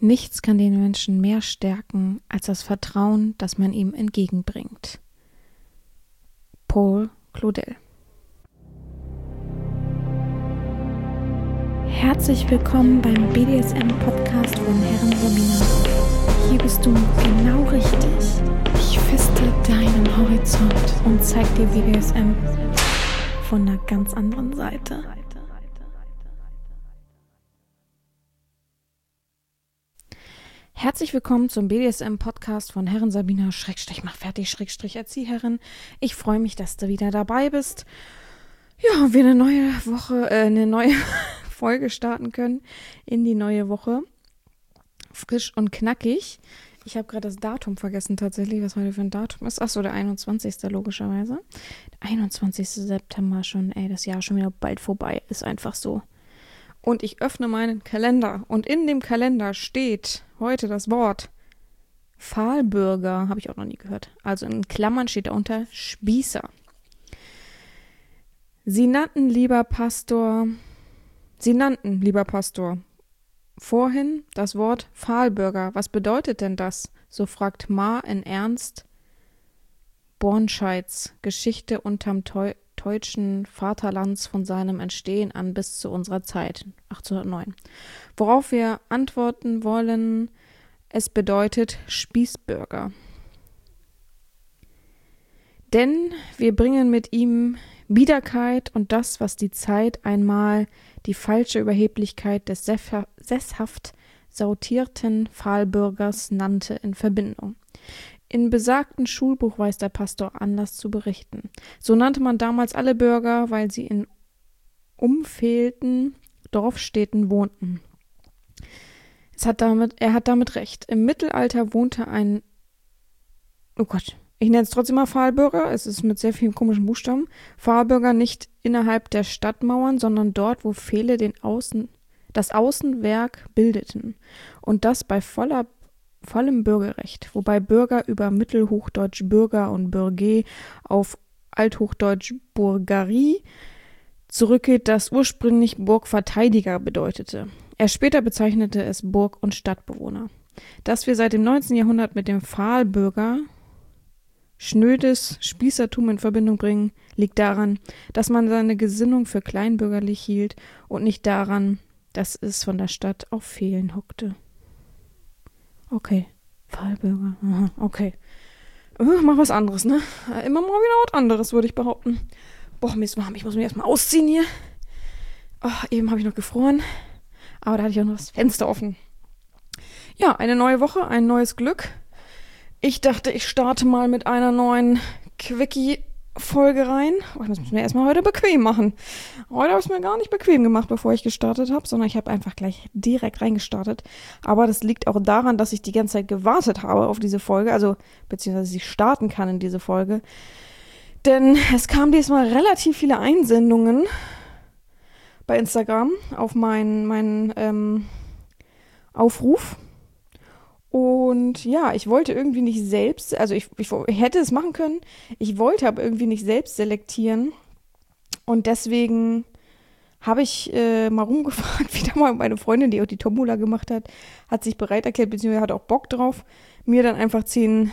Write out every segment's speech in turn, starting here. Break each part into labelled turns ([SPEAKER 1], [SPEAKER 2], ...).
[SPEAKER 1] Nichts kann den Menschen mehr stärken als das Vertrauen, das man ihm entgegenbringt. Paul Claudel. Herzlich willkommen beim BDSM-Podcast von Herren Sabina. Hier bist du genau richtig. Ich feste deinen Horizont und zeig dir BDSM von einer ganz anderen Seite. Herzlich willkommen zum BDSM-Podcast von Herren Sabina /Machfertig/Erzieherin. Ich freue mich, dass du wieder dabei bist. Ja, und wir eine neue Woche, eine neue Folge starten können in die neue Woche. Frisch und knackig. Ich habe gerade das Datum vergessen tatsächlich, was heute für ein Datum ist. Achso, der 21. logischerweise. Der 21. September schon, das Jahr schon wieder bald vorbei. Ist einfach so. Und ich öffne meinen Kalender und in dem Kalender steht heute das Wort Pfahlbürger, habe ich auch noch nie gehört. Also in Klammern steht darunter Spießer. Sie nannten, lieber Pastor, vorhin das Wort Pfahlbürger. Was bedeutet denn das? So fragt Ma in Ernst Bornscheids Geschichte unterm deutschen Vaterlands von seinem Entstehen an bis zu unserer Zeit, 1809. Worauf wir antworten wollen, es bedeutet Spießbürger. Denn wir bringen mit ihm Biederkeit und das, was die Zeit einmal die falsche Überheblichkeit des sesshaft sautierten Pfahlbürgers nannte, in Verbindung. In besagten Schulbuch weiß der Pastor anders zu berichten. So nannte man damals alle Bürger, weil sie in umfehlten Dorfstädten wohnten. Er hat damit recht. Im Mittelalter wohnte ein, ich nenne es trotzdem mal Pfahlbürger, es ist mit sehr vielen komischen Buchstaben, Pfahlbürger nicht innerhalb der Stadtmauern, sondern dort, wo Pfähle das Außenwerk bildeten. Und das bei vollem Bürgerrecht, wobei Bürger über Mittelhochdeutsch Bürger und Bürger auf Althochdeutsch Burgerie zurückgeht, das ursprünglich Burgverteidiger bedeutete. Erst später bezeichnete es Burg- und Stadtbewohner. Dass wir seit dem 19. Jahrhundert mit dem Pfahlbürger schnödes Spießertum in Verbindung bringen, liegt daran, dass man seine Gesinnung für kleinbürgerlich hielt und nicht daran, dass es von der Stadt auf Pfählen hockte. Okay, Pfahlbürger, aha, okay. Mach was anderes, ne? Immer mal wieder was anderes, würde ich behaupten. Boah, mir ist warm, ich muss mich erstmal ausziehen hier. Oh, eben habe ich noch gefroren, aber da hatte ich auch noch das Fenster offen. Ja, eine neue Woche, ein neues Glück. Ich dachte, ich starte mal mit einer neuen Quickie-Folge rein. Oh, das müssen wir erstmal heute bequem machen. Heute habe ich es mir gar nicht bequem gemacht, bevor ich gestartet habe, sondern ich habe einfach gleich direkt reingestartet. Aber das liegt auch daran, dass ich die ganze Zeit gewartet habe auf diese Folge, also beziehungsweise sie starten kann in diese Folge. Denn es kamen diesmal relativ viele Einsendungen bei Instagram auf meinen Aufruf. Und ja, ich wollte irgendwie nicht selbst, also ich hätte es machen können, ich wollte aber irgendwie nicht selbst selektieren. Und deswegen habe ich mal rumgefragt, wieder mal meine Freundin, die auch die Tombola gemacht hat sich bereit erklärt, beziehungsweise hat auch Bock drauf, mir dann einfach 10,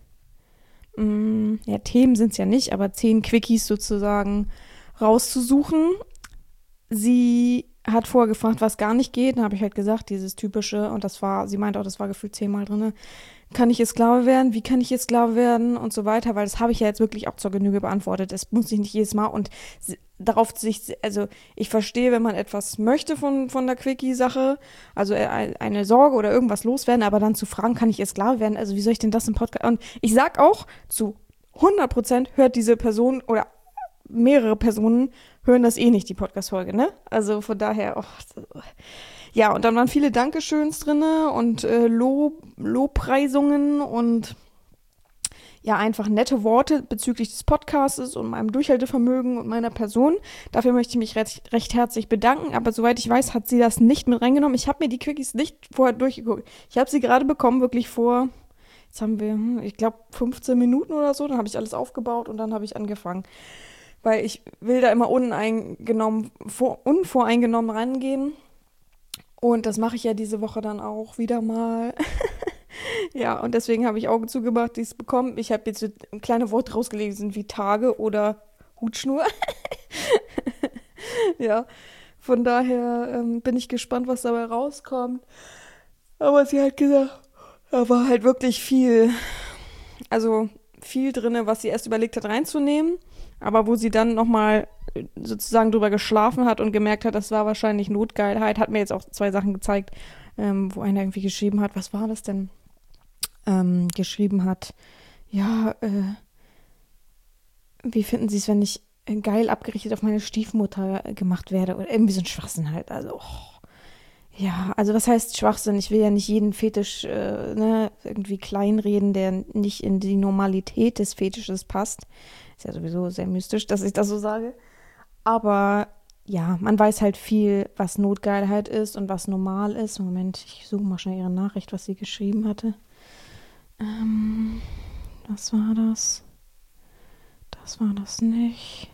[SPEAKER 1] Themen sind es ja nicht, aber 10 Quickies sozusagen rauszusuchen. Sie hat vorher gefragt, was gar nicht geht. Dann habe ich halt gesagt, dieses typische, und sie meinte auch, das war gefühlt 10-mal drin. Kann ich jetzt Sklave werden? Wie kann ich jetzt Sklave werden? Und so weiter, weil das habe ich ja jetzt wirklich auch zur Genüge beantwortet. Das muss ich nicht jedes Mal und also ich verstehe, wenn man etwas möchte von der Quickie-Sache, also eine Sorge oder irgendwas loswerden, aber dann zu fragen, kann ich jetzt Sklave werden? Also wie soll ich denn das im Podcast? Und ich sag auch, zu 100% hört diese Person oder mehrere Personen hören das nicht, die Podcast-Folge, ne? Also von daher, ja, und dann waren viele Dankeschöns drinne und Lobpreisungen und ja, einfach nette Worte bezüglich des Podcasts und meinem Durchhaltevermögen und meiner Person. Dafür möchte ich mich recht herzlich bedanken, aber soweit ich weiß, hat sie das nicht mit reingenommen. Ich habe mir die Quickies nicht vorher durchgeguckt. Ich habe sie gerade bekommen, wirklich vor, jetzt haben wir, ich glaube, 15 Minuten oder so, dann habe ich alles aufgebaut und dann habe ich angefangen. Weil ich will da immer unvoreingenommen rangehen Und das mache ich ja diese Woche dann auch wieder mal. Ja, und deswegen habe ich Augen zugemacht, die es bekommen. Ich habe jetzt so kleine Worte rausgelesen wie Tage oder Hutschnur. Ja, von daher bin ich gespannt, was dabei rauskommt. Aber sie hat gesagt, da war halt wirklich viel, also viel drin, was sie erst überlegt hat reinzunehmen, aber wo sie dann nochmal sozusagen drüber geschlafen hat und gemerkt hat, das war wahrscheinlich Notgeilheit, hat mir jetzt auch 2 Sachen gezeigt, wo einer irgendwie geschrieben hat, was war das denn? Geschrieben hat, ja, wie finden Sie es, wenn ich geil abgerichtet auf meine Stiefmutter gemacht werde? Oder irgendwie so ein Schwachsinn halt. Also, ja, also was heißt Schwachsinn? Ich will ja nicht jeden Fetisch irgendwie kleinreden, der nicht in die Normalität des Fetisches passt. Ist ja sowieso sehr mystisch, dass ich das so sage. Aber ja, man weiß halt viel, was Notgeilheit ist und was normal ist. Moment, ich suche mal schnell ihre Nachricht, was sie geschrieben hatte. Was war das? Das war das nicht.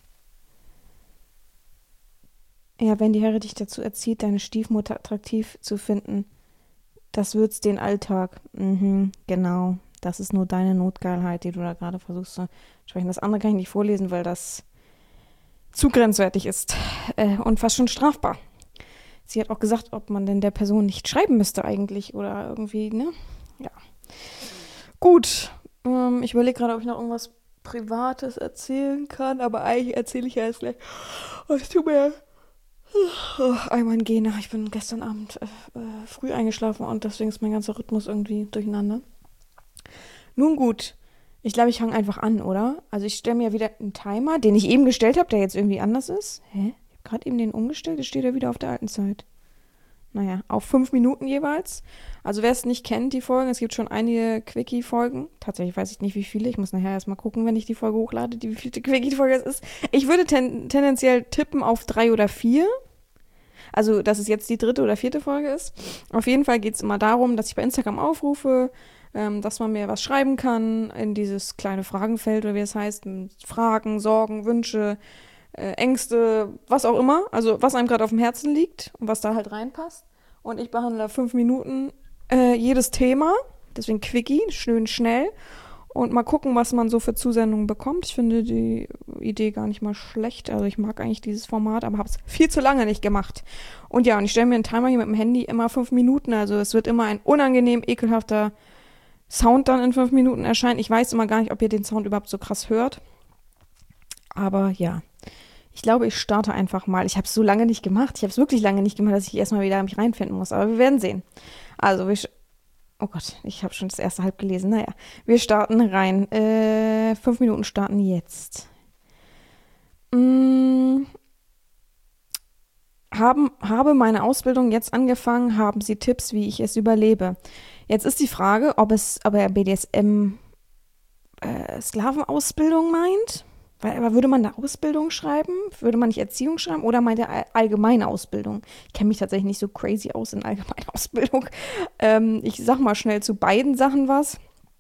[SPEAKER 1] Ja, wenn die Herre dich dazu erzieht, deine Stiefmutter attraktiv zu finden, das würzt den Alltag. Mhm, genau. Das ist nur deine Notgeilheit, die du da gerade versuchst zu sprechen. Das andere kann ich nicht vorlesen, weil das zu grenzwertig ist und fast schon strafbar. Sie hat auch gesagt, ob man denn der Person nicht schreiben müsste eigentlich oder irgendwie, ne? Ja. Gut. Ich überlege gerade, ob ich noch irgendwas Privates erzählen kann, aber eigentlich erzähle ich ja jetzt gleich. Oh, es tut mir einmal ein Gena. Ich bin gestern Abend früh eingeschlafen und deswegen ist mein ganzer Rhythmus irgendwie durcheinander. Nun gut, ich glaube, ich fange einfach an, oder? Also ich stelle mir wieder einen Timer, den ich eben gestellt habe, der jetzt irgendwie anders ist. Hä? Ich habe gerade eben den umgestellt, jetzt steht er wieder auf der alten Zeit. Naja, auf 5 Minuten jeweils. Also wer es nicht kennt, die Folgen, es gibt schon einige Quickie-Folgen. Tatsächlich weiß ich nicht, wie viele. Ich muss nachher erstmal gucken, wenn ich die Folge hochlade, wie viele Quickie-Folge es ist. Ich würde tendenziell tippen auf 3 oder 4. Also, dass es jetzt die 3. oder 4. Folge ist. Auf jeden Fall geht es immer darum, dass ich bei Instagram aufrufe, dass man mir was schreiben kann in dieses kleine Fragenfeld, oder wie es heißt, mit Fragen, Sorgen, Wünsche, Ängste, was auch immer, also was einem gerade auf dem Herzen liegt und was da halt reinpasst. Und ich behandle 5 Minuten jedes Thema, deswegen Quickie, schön schnell. Und mal gucken, was man so für Zusendungen bekommt. Ich finde die Idee gar nicht mal schlecht. Also ich mag eigentlich dieses Format, aber habe es viel zu lange nicht gemacht. Und ja, und ich stelle mir einen Timer hier mit dem Handy immer 5 Minuten. Also es wird immer ein unangenehm ekelhafter Sound dann in 5 Minuten erscheinen. Ich weiß immer gar nicht, ob ihr den Sound überhaupt so krass hört. Aber ja, ich glaube, ich starte einfach mal. Ich habe es so lange nicht gemacht. Ich habe es wirklich lange nicht gemacht, dass ich erstmal wieder mich reinfinden muss. Aber wir werden sehen. Also, oh Gott, ich habe schon das erste halb gelesen. Naja, wir starten rein. 5 Minuten starten jetzt. Habe meine Ausbildung jetzt angefangen? Haben Sie Tipps, wie ich es überlebe? Jetzt ist die Frage, ob er BDSM Sklavenausbildung meint. Aber würde man da Ausbildung schreiben? Würde man nicht Erziehung schreiben? Oder meint er allgemeine Ausbildung? Ich kenne mich tatsächlich nicht so crazy aus in allgemeiner Ausbildung. Ich sag mal schnell zu beiden Sachen was.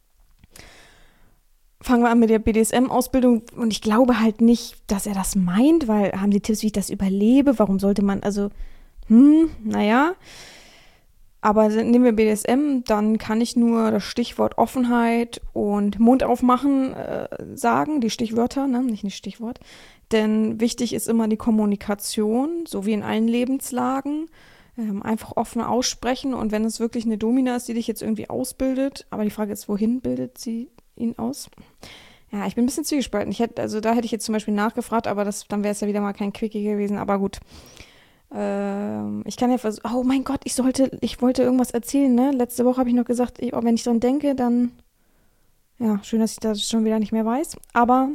[SPEAKER 1] Fangen wir an mit der BDSM-Ausbildung. Und ich glaube halt nicht, dass er das meint, weil haben Sie Tipps, wie ich das überlebe? Warum sollte man, also, naja. Aber nehmen wir BDSM, dann kann ich nur das Stichwort Offenheit und Mund aufmachen sagen, die Stichwörter, ne? Nicht ein Stichwort. Denn wichtig ist immer die Kommunikation, so wie in allen Lebenslagen. Einfach offen aussprechen und wenn es wirklich eine Domina ist, die dich jetzt irgendwie ausbildet, aber die Frage ist, wohin bildet sie ihn aus? Ja, ich bin ein bisschen zwiegespalten. Da hätte ich jetzt zum Beispiel nachgefragt, aber dann wäre es ja wieder mal kein Quickie gewesen, aber gut. Ich kann ja versuchen, oh mein Gott, ich wollte irgendwas erzählen, ne? Letzte Woche habe ich noch gesagt, wenn ich dran denke, dann, ja, schön, dass ich das schon wieder nicht mehr weiß. Aber,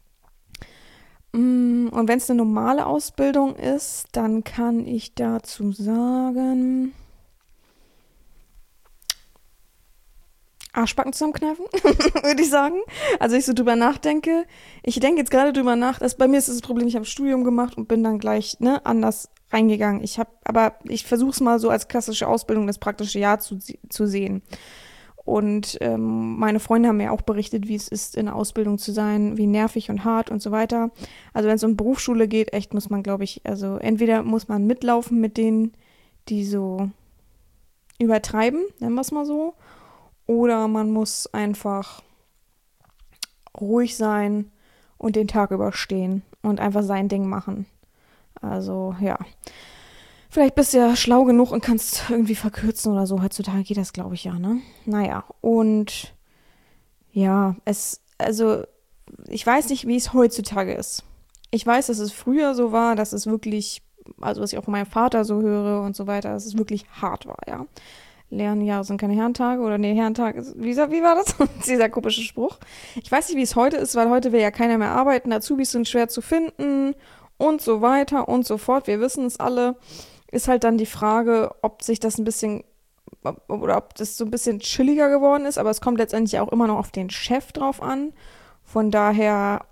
[SPEAKER 1] und wenn es eine normale Ausbildung ist, dann kann ich dazu sagen, Arschbacken zusammenkneifen, würde ich sagen. Also ich so drüber nachdenke. Ich denke jetzt gerade drüber nach, bei mir ist das Problem, ich habe Studium gemacht und bin dann gleich anders reingegangen. Aber ich versuche es mal so als klassische Ausbildung, das praktische Jahr zu sehen. Und meine Freunde haben mir auch berichtet, wie es ist, in der Ausbildung zu sein, wie nervig und hart und so weiter. Also wenn es um Berufsschule geht, echt muss man, glaube ich, also entweder muss man mitlaufen mit denen, die so übertreiben, nennen wir es mal so. Oder man muss einfach ruhig sein und den Tag überstehen und einfach sein Ding machen. Also, ja. Vielleicht bist du ja schlau genug und kannst irgendwie verkürzen oder so. Heutzutage geht das, glaube ich, ja, ne? Naja, und ja, also, ich weiß nicht, wie es heutzutage ist. Ich weiß, dass es früher so war, dass es wirklich, also was ich auch von meinem Vater so höre und so weiter, dass es wirklich hart war, ja. Lernjahre sind keine Herrentage oder nee, Herrentag ist, wie war das? Dieser komische Spruch. Ich weiß nicht, wie es heute ist, weil heute will ja keiner mehr arbeiten, Azubis sind schwer zu finden und so weiter und so fort. Wir wissen es alle. Ist halt dann die Frage, ob sich das ein bisschen oder ob das so ein bisschen chilliger geworden ist, aber es kommt letztendlich auch immer noch auf den Chef drauf an. Von daher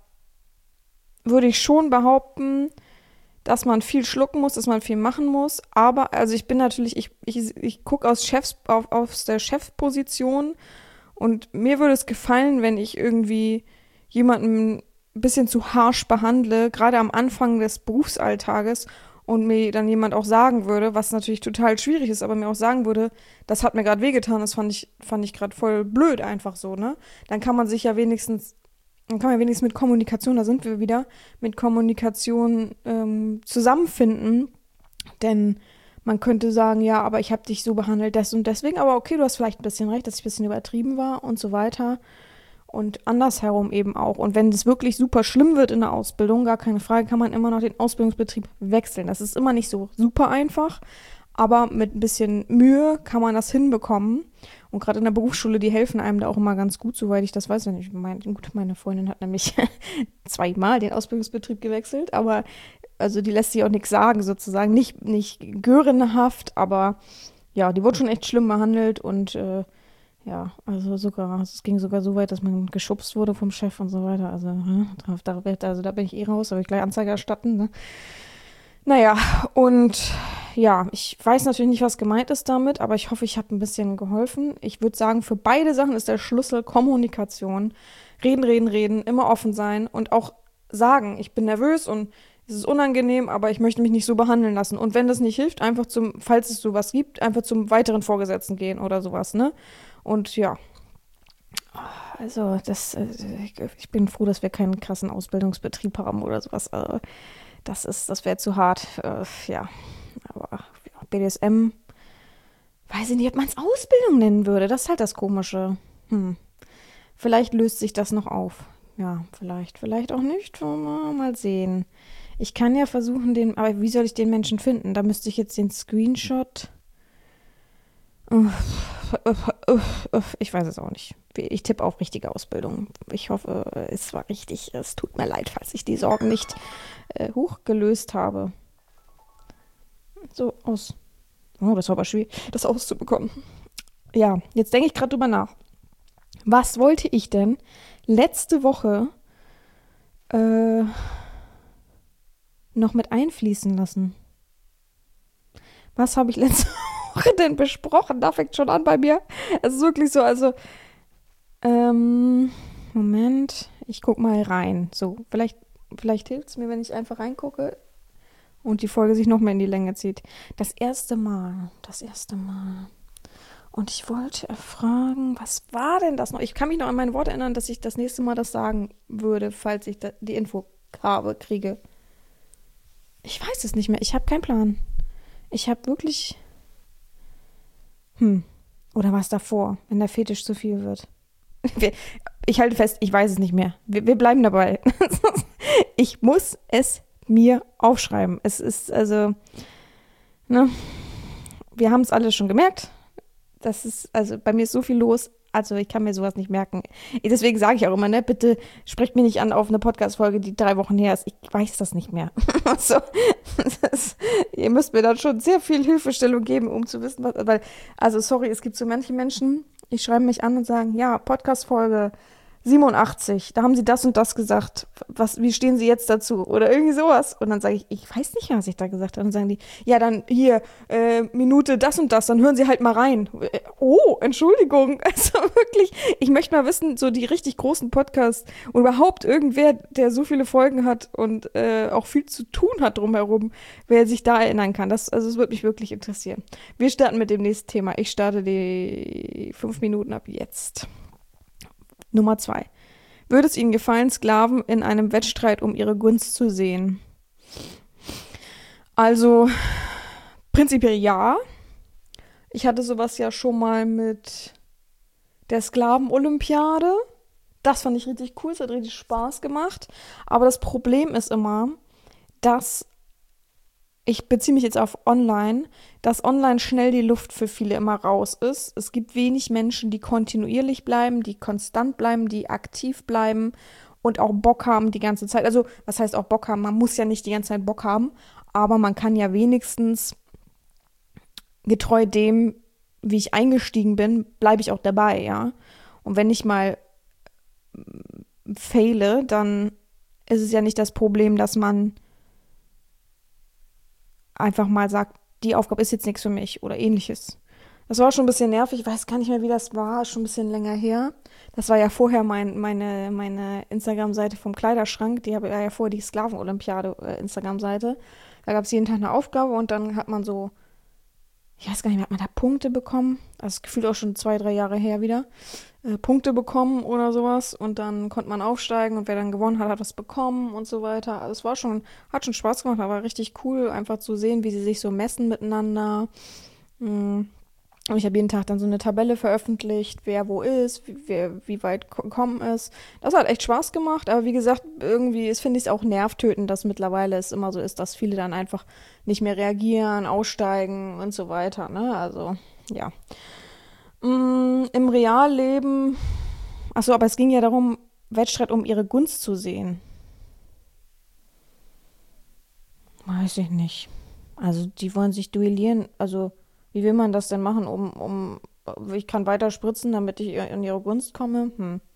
[SPEAKER 1] würde ich schon behaupten, dass man viel schlucken muss, dass man viel machen muss. Aber, also ich bin natürlich, ich gucke aus der Chefposition und mir würde es gefallen, wenn ich irgendwie jemanden ein bisschen zu harsch behandle, gerade am Anfang des Berufsalltages und mir dann jemand auch sagen würde, was natürlich total schwierig ist, aber mir auch sagen würde, das hat mir gerade wehgetan, das fand ich gerade voll blöd einfach so, ne? Dann kann man wenigstens mit Kommunikation, da sind wir wieder, mit Kommunikation zusammenfinden. Denn man könnte sagen, ja, aber ich habe dich so behandelt, das und deswegen, aber okay, du hast vielleicht ein bisschen recht, dass ich ein bisschen übertrieben war und so weiter. Und andersherum eben auch. Und wenn es wirklich super schlimm wird in der Ausbildung, gar keine Frage, kann man immer noch den Ausbildungsbetrieb wechseln. Das ist immer nicht so super einfach, aber mit ein bisschen Mühe kann man das hinbekommen. Und gerade in der Berufsschule, die helfen einem da auch immer ganz gut, soweit ich das weiß. Meine Freundin hat nämlich 2-mal den Ausbildungsbetrieb gewechselt, aber also die lässt sich auch nichts sagen sozusagen. Nicht görenhaft, aber ja, die wurde schon echt schlimm behandelt und ja, also es ging sogar so weit, dass man geschubst wurde vom Chef und so weiter. Also, da bin ich eh raus, da will ich gleich Anzeige erstatten, ne? Naja, und ja, ich weiß natürlich nicht, was gemeint ist damit, aber ich hoffe, ich habe ein bisschen geholfen. Ich würde sagen, für beide Sachen ist der Schlüssel Kommunikation. Reden, reden, reden, immer offen sein und auch sagen, ich bin nervös und es ist unangenehm, aber ich möchte mich nicht so behandeln lassen. Und wenn das nicht hilft, einfach falls es sowas gibt, einfach zum weiteren Vorgesetzten gehen oder sowas, ne? Und ja, also ich bin froh, dass wir keinen krassen Ausbildungsbetrieb haben oder sowas. Das wäre zu hart. Ja, aber ja, BDSM, weiß ich nicht, ob man es Ausbildung nennen würde. Das ist halt das Komische. Vielleicht löst sich das noch auf. Ja, vielleicht auch nicht. Mal sehen. Ich kann ja versuchen, aber wie soll ich den Menschen finden? Da müsste ich jetzt den Screenshot. Ich weiß es auch nicht. Ich tippe auf richtige Ausbildung. Ich hoffe, es war richtig. Es tut mir leid, falls ich die Sorgen nicht hochgelöst habe. So aus. Oh, das war aber schwierig, das auszubekommen. Ja, jetzt denke ich gerade drüber nach. Was wollte ich denn letzte Woche noch mit einfließen lassen? Was habe ich letzte Woche denn besprochen? Da fängt schon an bei mir. Es ist wirklich so, also Moment, ich guck mal rein. So, vielleicht hilft es mir, wenn ich einfach reingucke und die Folge sich noch mehr in die Länge zieht. Das erste Mal. Und ich wollte fragen, was war denn das noch? Ich kann mich noch an mein Wort erinnern, dass ich das nächste Mal das sagen würde, falls ich die Info kriege. Ich weiß es nicht mehr. Ich habe keinen Plan. Ich habe wirklich... Oder was davor, wenn der Fetisch zu viel wird. Ich halte fest, ich weiß es nicht mehr. Wir bleiben dabei. Ich muss es mir aufschreiben. Es ist also, ne, wir haben es alle schon gemerkt. Das ist, also bei mir ist so viel los, also ich kann mir sowas nicht merken. Deswegen sage ich auch immer, ne, bitte sprecht mich nicht an auf eine Podcast-Folge, die 3 Wochen her ist. Ich weiß das nicht mehr. Also, ihr müsst mir dann schon sehr viel Hilfestellung geben, um zu wissen, also sorry, es gibt so manche Menschen, die schreiben mich an und sagen, ja, Podcast-Folge 87, da haben sie das und das gesagt. Wie stehen sie jetzt dazu? Oder irgendwie sowas. Und dann sage ich weiß nicht, was ich da gesagt habe. Und dann sagen die, ja, dann hier, Minute das und das, dann hören sie halt mal rein. Oh, Entschuldigung. Also wirklich, ich möchte mal wissen, so die richtig großen Podcasts und überhaupt irgendwer, der so viele Folgen hat und auch viel zu tun hat drumherum, wer sich da erinnern kann. Das würde mich wirklich interessieren. Wir starten mit dem nächsten Thema. Ich starte die 5 Minuten ab jetzt. Nummer 2. Würde es Ihnen gefallen, Sklaven in einem Wettstreit um ihre Gunst zu sehen? Also, prinzipiell ja. Ich hatte sowas ja schon mal mit der Sklaven-Olympiade. Das fand ich richtig cool, es hat richtig Spaß gemacht. Aber das Problem ist immer, dass ich beziehe mich jetzt auf online, dass online schnell die Luft für viele immer raus ist. Es gibt wenig Menschen, die kontinuierlich bleiben, die konstant bleiben, die aktiv bleiben und auch Bock haben die ganze Zeit. Also, was heißt auch Bock haben? Man muss ja nicht die ganze Zeit Bock haben, aber man kann ja wenigstens getreu dem, wie ich eingestiegen bin, bleibe ich auch dabei, ja. Und wenn ich mal faile, dann ist es ja nicht das Problem, dass man einfach mal sagt, die Aufgabe ist jetzt nichts für mich oder ähnliches. Das war schon ein bisschen nervig, ich weiß gar nicht mehr, wie das war, schon ein bisschen länger her. Das war ja vorher meine Instagram-Seite vom Kleiderschrank, die habe ja vorher die Sklaven-Olympiade Instagram-Seite. Da gab es jeden Tag eine Aufgabe und dann hat man so, ich weiß gar nicht mehr, hat man da Punkte bekommen? Also gefühlt auch schon 2, 3 Jahre her wieder. Punkte bekommen oder sowas und dann konnte man aufsteigen und wer dann gewonnen hat, hat was bekommen und so weiter. Also es war hat schon Spaß gemacht, aber richtig cool, einfach zu sehen, wie sie sich so messen miteinander. Und ich habe jeden Tag dann so eine Tabelle veröffentlicht, wer wo ist, wie weit gekommen ist. Das hat echt Spaß gemacht, aber wie gesagt, irgendwie finde ich es auch nervtötend, dass mittlerweile es immer so ist, dass viele dann einfach nicht mehr reagieren, aussteigen und so weiter, ne? Also, ja. Im Realleben, achso, aber es ging ja darum, Wettstreit um ihre Gunst zu sehen. Weiß ich nicht. Also, die wollen sich duellieren. Also, wie will man das denn machen, ich kann weiter spritzen, damit ich in ihre Gunst komme?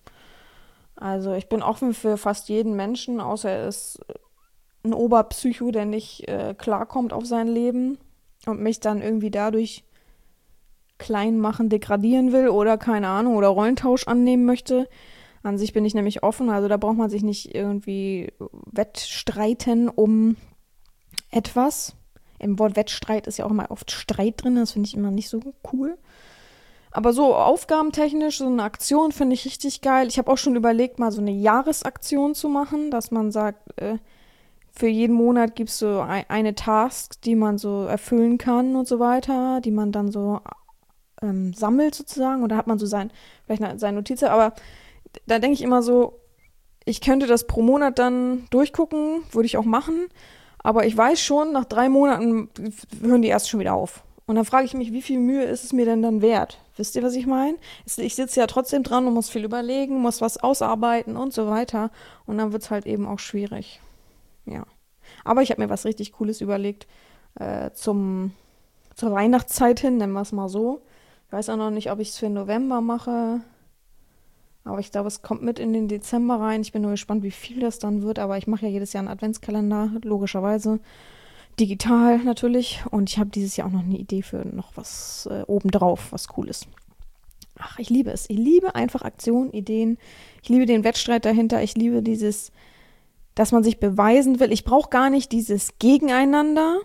[SPEAKER 1] Also, ich bin offen für fast jeden Menschen, außer er ist ein Oberpsycho, der nicht klarkommt auf sein Leben und mich dann irgendwie dadurch klein machen, degradieren will oder keine Ahnung, oder Rollentausch annehmen möchte. An sich bin ich nämlich offen, also da braucht man sich nicht irgendwie wettstreiten um etwas. Im Wort Wettstreit ist ja auch immer oft Streit drin, das finde ich immer nicht so cool. Aber so aufgabentechnisch, so eine Aktion finde ich richtig geil. Ich habe auch schon überlegt, mal so eine Jahresaktion zu machen, dass man sagt, für jeden Monat gibt es so eine Task, die man so erfüllen kann und so weiter, die man dann so sammelt sozusagen. Oder hat man so vielleicht seine Notizen. Aber da denke ich immer so, ich könnte das pro Monat dann durchgucken, würde ich auch machen. Aber ich weiß schon, nach 3 Monaten hören die erst schon wieder auf. Und dann frage ich mich, wie viel Mühe ist es mir denn dann wert? Wisst ihr, was ich meine? Ich sitze ja trotzdem dran und muss viel überlegen, muss was ausarbeiten und so weiter. Und dann wird es halt eben auch schwierig. Ja. Aber ich habe mir was richtig Cooles überlegt zur Weihnachtszeit hin, nennen wir es mal so. Ich weiß auch noch nicht, ob ich es für November mache. Aber ich glaube, es kommt mit in den Dezember rein. Ich bin nur gespannt, wie viel das dann wird. Aber ich mache ja jedes Jahr einen Adventskalender, logischerweise. Digital natürlich. Und ich habe dieses Jahr auch noch eine Idee für noch was obendrauf, was Cooles. Ach, ich liebe es. Ich liebe einfach Aktionen, Ideen. Ich liebe den Wettstreit dahinter. Ich liebe dieses, dass man sich beweisen will. Ich brauche gar nicht dieses Gegeneinander.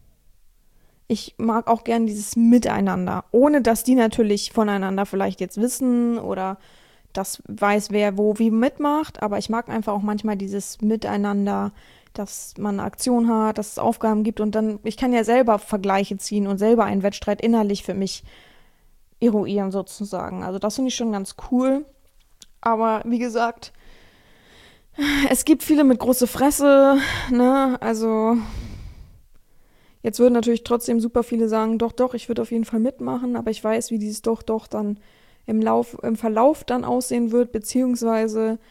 [SPEAKER 1] Ich mag auch gern dieses Miteinander. Ohne, dass die natürlich voneinander vielleicht jetzt wissen oder das weiß, wer wo wie mitmacht. Aber ich mag einfach auch manchmal dieses Miteinander, dass man eine Aktion hat, dass es Aufgaben gibt und dann, ich kann ja selber Vergleiche ziehen und selber einen Wettstreit innerlich für mich eruieren sozusagen. Also das finde ich schon ganz cool. Aber wie gesagt, es gibt viele mit große Fresse, ne, also jetzt würden natürlich trotzdem super viele sagen, doch, ich würde auf jeden Fall mitmachen, aber ich weiß, wie dieses doch dann im Verlauf dann aussehen wird, beziehungsweise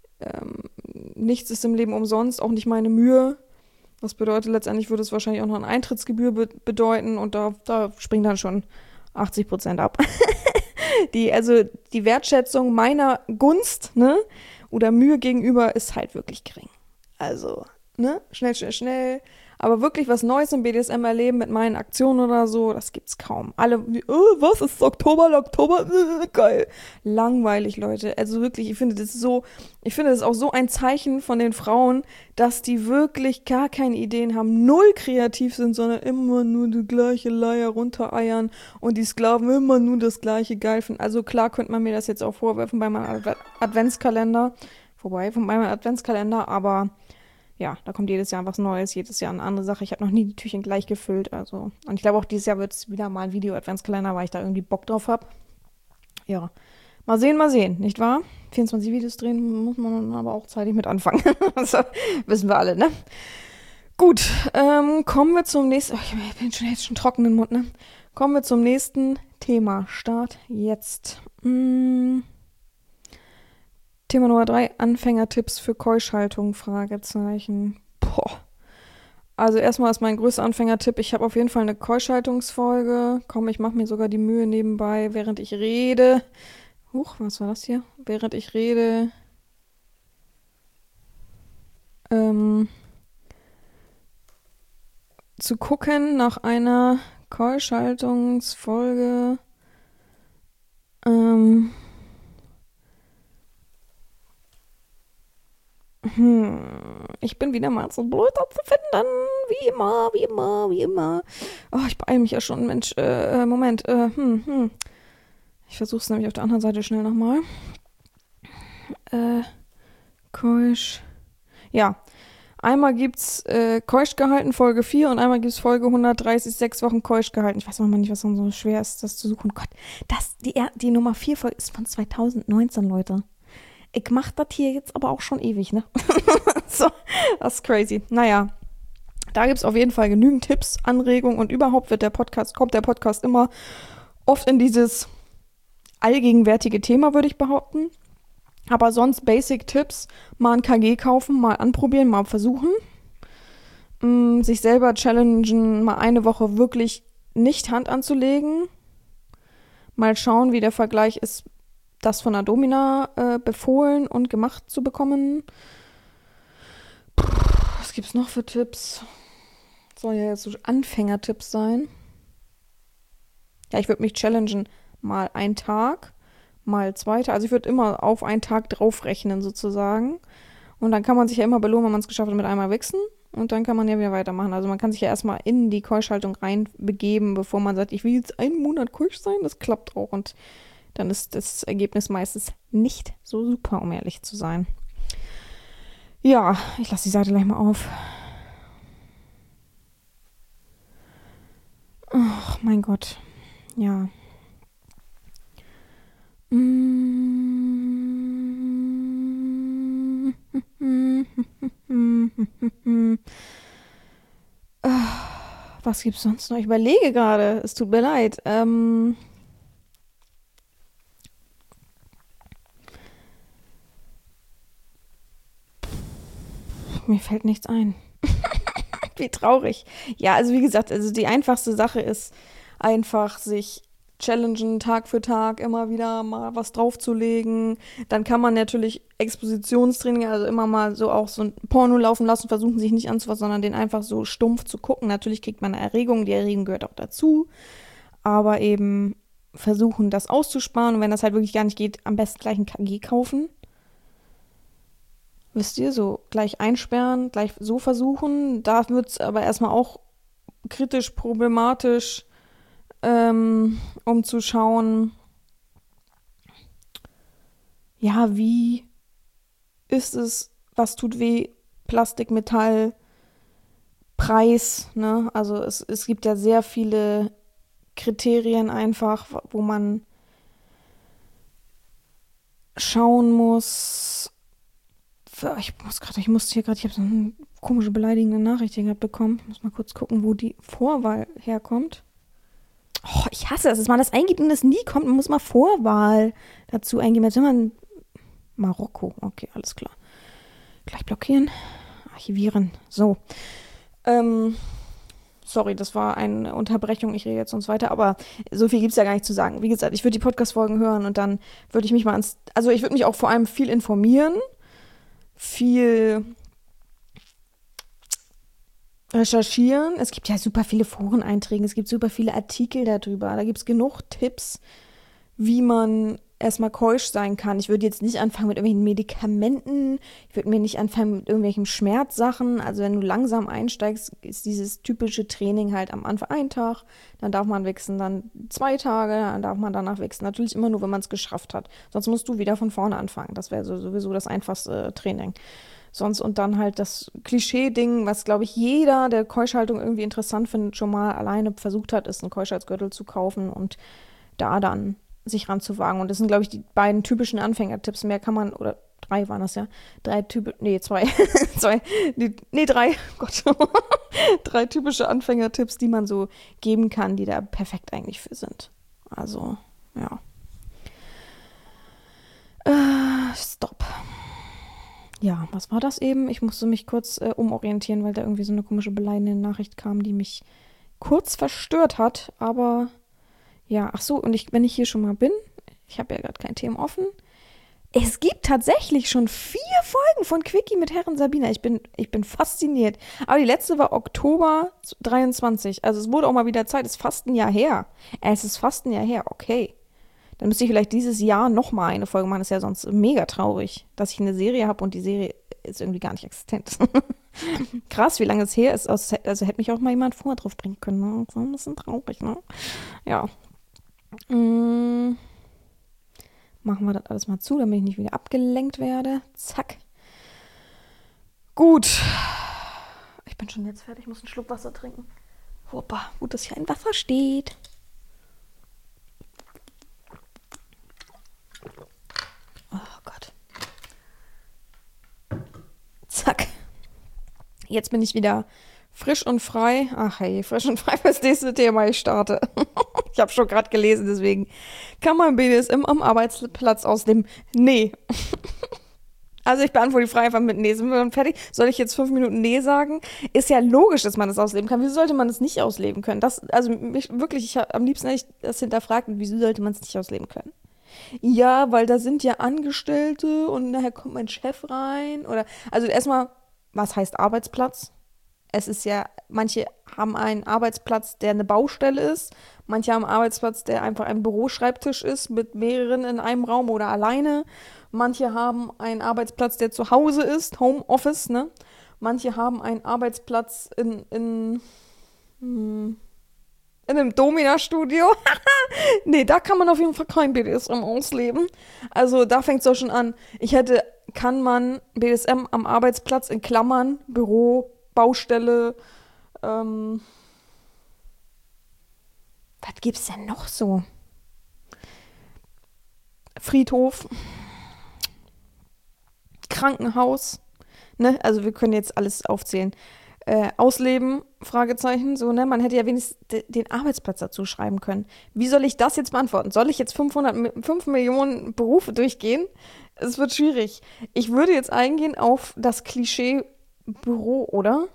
[SPEAKER 1] nichts ist im Leben umsonst, auch nicht meine Mühe. Das bedeutet, letztendlich würde es wahrscheinlich auch noch eine Eintrittsgebühr bedeuten und da springen dann schon 80% ab. Die Wertschätzung meiner Gunst, ne, oder Mühe gegenüber ist halt wirklich gering. Also, ne, schnell, schnell, schnell. Aber wirklich was Neues im BDSM erleben mit meinen Aktionen oder so, das gibt's kaum. Alle, was ist Oktober, geil. Langweilig, Leute. Also wirklich, ich finde das auch so ein Zeichen von den Frauen, dass die wirklich gar keine Ideen haben, null kreativ sind, sondern immer nur die gleiche Leier runtereiern und die Sklaven immer nur das gleiche geil finden. Also klar könnte man mir das jetzt auch vorwerfen bei meinem Adventskalender, aber ja, da kommt jedes Jahr was Neues, jedes Jahr eine andere Sache. Ich habe noch nie die Türchen gleich gefüllt, also. Und ich glaube auch dieses Jahr wird es wieder mal ein Video-Adventskalender, weil ich da irgendwie Bock drauf habe. Ja, mal sehen, nicht wahr? 24 Videos drehen muss man aber auch zeitig mit anfangen. Also, wissen wir alle, ne? Gut, kommen wir zum nächsten. Oh, ich bin jetzt schon trocken im Mund, ne? Kommen wir zum nächsten Thema. Start jetzt. Thema Nummer 3, Anfängertipps für Keuschhaltung, Fragezeichen. Boah. Also erstmal ist mein größter Anfängertipp, ich habe auf jeden Fall eine Keuschhaltungsfolge. Komm, ich mache mir sogar die Mühe nebenbei, während ich rede. Huch, was war das hier? Während ich rede. Zu gucken nach einer Keuschhaltungsfolge. Ich bin wieder mal so blöd da zu finden. Wie immer. Oh, ich beeile mich ja schon, Mensch. Moment. Ich versuche es nämlich auf der anderen Seite schnell nochmal. Keusch. Ja. Einmal gibt's Keusch gehalten, Folge 4 und einmal gibt's Folge 130, 6 Wochen Keusch gehalten. Ich weiß noch mal nicht, was so schwer ist, das zu suchen. Gott, die Nummer 4 Folge ist von 2019, Leute. Ich mach das hier jetzt aber auch schon ewig, ne? So, das ist crazy. Naja, da gibt's auf jeden Fall genügend Tipps, Anregungen und überhaupt kommt der Podcast immer oft in dieses allgegenwärtige Thema, würde ich behaupten. Aber sonst Basic-Tipps, mal ein KG kaufen, mal anprobieren, mal versuchen. Sich selber challengen, mal eine Woche wirklich nicht Hand anzulegen. Mal schauen, wie der Vergleich ist, das von der Domina befohlen und gemacht zu bekommen. Was gibt's noch für Tipps? Soll ja jetzt so Anfängertipps sein. Ja, ich würde mich challengen, mal einen Tag, mal 2 Tage. Also ich würde immer auf einen Tag draufrechnen sozusagen. Und dann kann man sich ja immer belohnen, wenn man es geschafft hat mit einmal wichsen. Und dann kann man ja wieder weitermachen. Also man kann sich ja erstmal in die Keuschhaltung reinbegeben, bevor man sagt, ich will jetzt einen Monat keusch sein. Das klappt auch. Und dann ist das Ergebnis meistens nicht so super, um ehrlich zu sein. Ja, ich lasse die Seite gleich mal auf. Ach, mein Gott. Ja. Was gibt's sonst noch? Ich überlege gerade. Es tut mir leid. Mir fällt nichts ein. Wie traurig. Ja, also wie gesagt, also die einfachste Sache ist einfach sich challengen, Tag für Tag immer wieder mal was draufzulegen. Dann kann man natürlich Expositionstraining, also immer mal so auch so ein Porno laufen lassen, versuchen sich nicht anzufassen, sondern den einfach so stumpf zu gucken. Natürlich kriegt man eine Erregung, die Erregung gehört auch dazu. Aber eben versuchen, das auszusparen. Und wenn das halt wirklich gar nicht geht, am besten gleich ein KG kaufen. Wisst ihr, so gleich einsperren, gleich so versuchen. Da wird es aber erstmal auch kritisch, problematisch, um zu schauen, ja, wie ist es, was tut weh, Plastik, Metall, Preis, ne? Also es gibt ja sehr viele Kriterien einfach, wo man schauen muss. Ich habe so eine komische beleidigende Nachricht hier gerade bekommen. Ich muss mal kurz gucken, wo die Vorwahl herkommt. Oh, ich hasse das, dass man das eingibt und das nie kommt. Man muss mal Vorwahl dazu eingeben. Jetzt sind wir in Marokko. Okay, alles klar. Gleich blockieren. Archivieren. So. sorry, das war eine Unterbrechung, ich rede jetzt sonst weiter, aber so viel gibt es ja gar nicht zu sagen. Wie gesagt, ich würde die Podcast-Folgen hören und dann würde ich mich mal also ich würde mich auch vor allem viel informieren, viel recherchieren. Es gibt ja super viele Foreneinträge, es gibt super viele Artikel darüber, da gibt es genug Tipps, wie man erstmal keusch sein kann. Ich würde jetzt nicht anfangen mit irgendwelchen Medikamenten, ich würde mir nicht anfangen mit irgendwelchen Schmerzsachen. Also wenn du langsam einsteigst, ist dieses typische Training halt am Anfang 1 Tag, dann darf man wichsen, dann 2 Tage, dann darf man danach wichsen. Natürlich immer nur, wenn man es geschafft hat. Sonst musst du wieder von vorne anfangen. Das wäre sowieso das einfachste Training. Sonst und dann halt das Klischee-Ding, was, glaube ich, jeder, der Keuschhaltung irgendwie interessant findet, schon mal alleine versucht hat, ist einen Keuschheitsgürtel zu kaufen und da dann sich ranzuwagen. Und das sind, glaube ich, die beiden typischen Anfängertipps. Mehr kann man, oder 3 waren das ja. 2. 3, Gott. 3 typische Anfängertipps, die man so geben kann, die da perfekt eigentlich für sind. Also, ja. Stopp. Ja, was war das eben? Ich musste mich kurz umorientieren, weil da irgendwie so eine komische beleidigende Nachricht kam, die mich kurz verstört hat. Aber ja, ach so, und wenn ich hier schon mal bin, ich habe ja gerade kein Thema offen. Es gibt tatsächlich schon 4 Folgen von Quickie mit Herren Sabina. Ich bin fasziniert. Aber die letzte war Oktober 23. Also es wurde auch mal wieder Zeit. Es ist fast ein Jahr her. Es ist fast ein Jahr her. Okay. Dann müsste ich vielleicht dieses Jahr nochmal eine Folge machen. Das ist ja sonst mega traurig, dass ich eine Serie habe und die Serie ist irgendwie gar nicht existent. Krass, wie lange es her ist. Also hätte mich auch mal jemand vorher drauf bringen können. Ne? Das ist ein bisschen traurig, ne? Ja. Machen wir das alles mal zu, damit ich nicht wieder abgelenkt werde. Zack. Gut. Ich bin schon jetzt fertig. Ich muss einen Schluck Wasser trinken. Hoppa, gut, dass hier ein Wasser steht. Oh Gott. Zack. Jetzt bin ich wieder frisch und frei. Ach hey, frisch und frei für das nächste Thema. Ich starte. Ich habe schon gerade gelesen, deswegen kann man BDSM am Arbeitsplatz ausleben? Nee. Also ich beantworte die Frage einfach mit Nee. Sind wir dann fertig? Soll ich jetzt 5 Minuten Nee sagen? Ist ja logisch, dass man das ausleben kann. Wieso sollte man das nicht ausleben können? Ich habe am liebsten hätte ich das hinterfragt, wieso sollte man es nicht ausleben können? Ja, weil da sind ja Angestellte und nachher kommt mein Chef rein. Also erstmal, was heißt Arbeitsplatz? Es ist ja, manche haben einen Arbeitsplatz, der eine Baustelle ist. Manche haben einen Arbeitsplatz, der einfach ein Büroschreibtisch ist mit mehreren in einem Raum oder alleine. Manche haben einen Arbeitsplatz, der zu Hause ist, Homeoffice, ne? Manche haben einen Arbeitsplatz in einem Domina-Studio. Nee, da kann man auf jeden Fall kein BDSM ausleben. Also da fängt es doch schon an. Kann man BDSM am Arbeitsplatz in Klammern, Büro, Baustelle, was gibt's denn noch so? Friedhof, Krankenhaus, ne? Also wir können jetzt alles aufzählen. Ausleben, Fragezeichen, so, ne? Man hätte ja wenigstens den Arbeitsplatz dazu schreiben können. Wie soll ich das jetzt beantworten? Soll ich jetzt 5 Millionen Berufe durchgehen? Es wird schwierig. Ich würde jetzt eingehen auf das Klischee Büro, oder?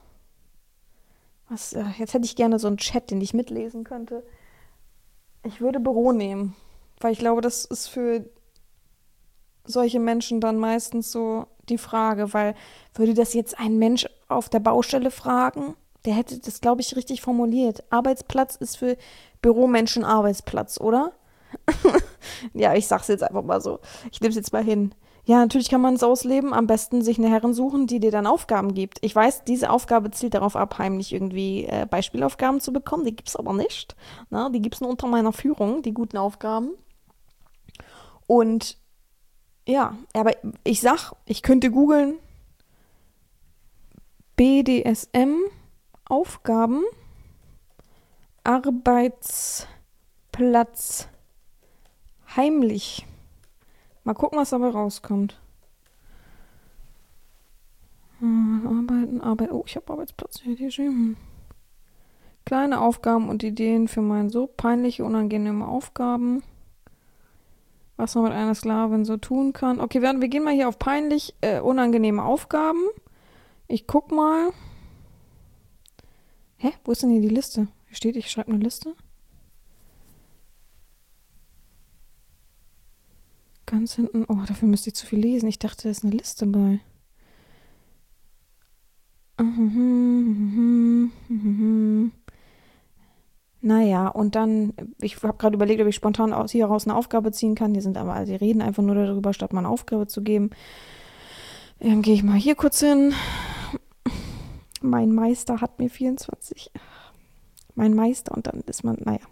[SPEAKER 1] Jetzt hätte ich gerne so einen Chat, den ich mitlesen könnte. Ich würde Büro nehmen, weil ich glaube, das ist für solche Menschen dann meistens so die Frage, weil würde das jetzt ein Mensch auf der Baustelle fragen, der hätte das, glaube ich, richtig formuliert. Arbeitsplatz ist für Büromenschen Arbeitsplatz, oder? Ja, ich sag's jetzt einfach mal so. Ich nehme es jetzt mal hin. Ja, natürlich kann man es ausleben. Am besten sich eine Herrin suchen, die dir dann Aufgaben gibt. Ich weiß, diese Aufgabe zielt darauf ab, heimlich irgendwie Beispielaufgaben zu bekommen. Die gibt's aber nicht. Na, die gibt's nur unter meiner Führung, die guten Aufgaben. Und ja, aber ich könnte googeln BDSM Aufgaben Arbeitsplatz heimlich. Mal gucken, was dabei rauskommt. Arbeit. Oh, ich habe Arbeitsplatz hier geschrieben. Kleine Aufgaben und Ideen für meinen so peinliche, unangenehme Aufgaben. Was man mit einer Sklavin so tun kann. Okay, wir gehen mal hier auf peinlich, unangenehme Aufgaben. Ich guck mal. Hä? Wo ist denn hier die Liste? Hier steht, ich schreibe eine Liste. Ganz hinten. Oh, dafür müsste ich zu viel lesen. Ich dachte, da ist eine Liste bei. Naja, und dann, ich habe gerade überlegt, ob ich spontan aus hier raus eine Aufgabe ziehen kann. Die sind aber, also die reden einfach nur darüber, statt mal eine Aufgabe zu geben. Gehe ich mal hier kurz hin. Mein Meister hat mir 24. Mein Meister und dann ist man, naja.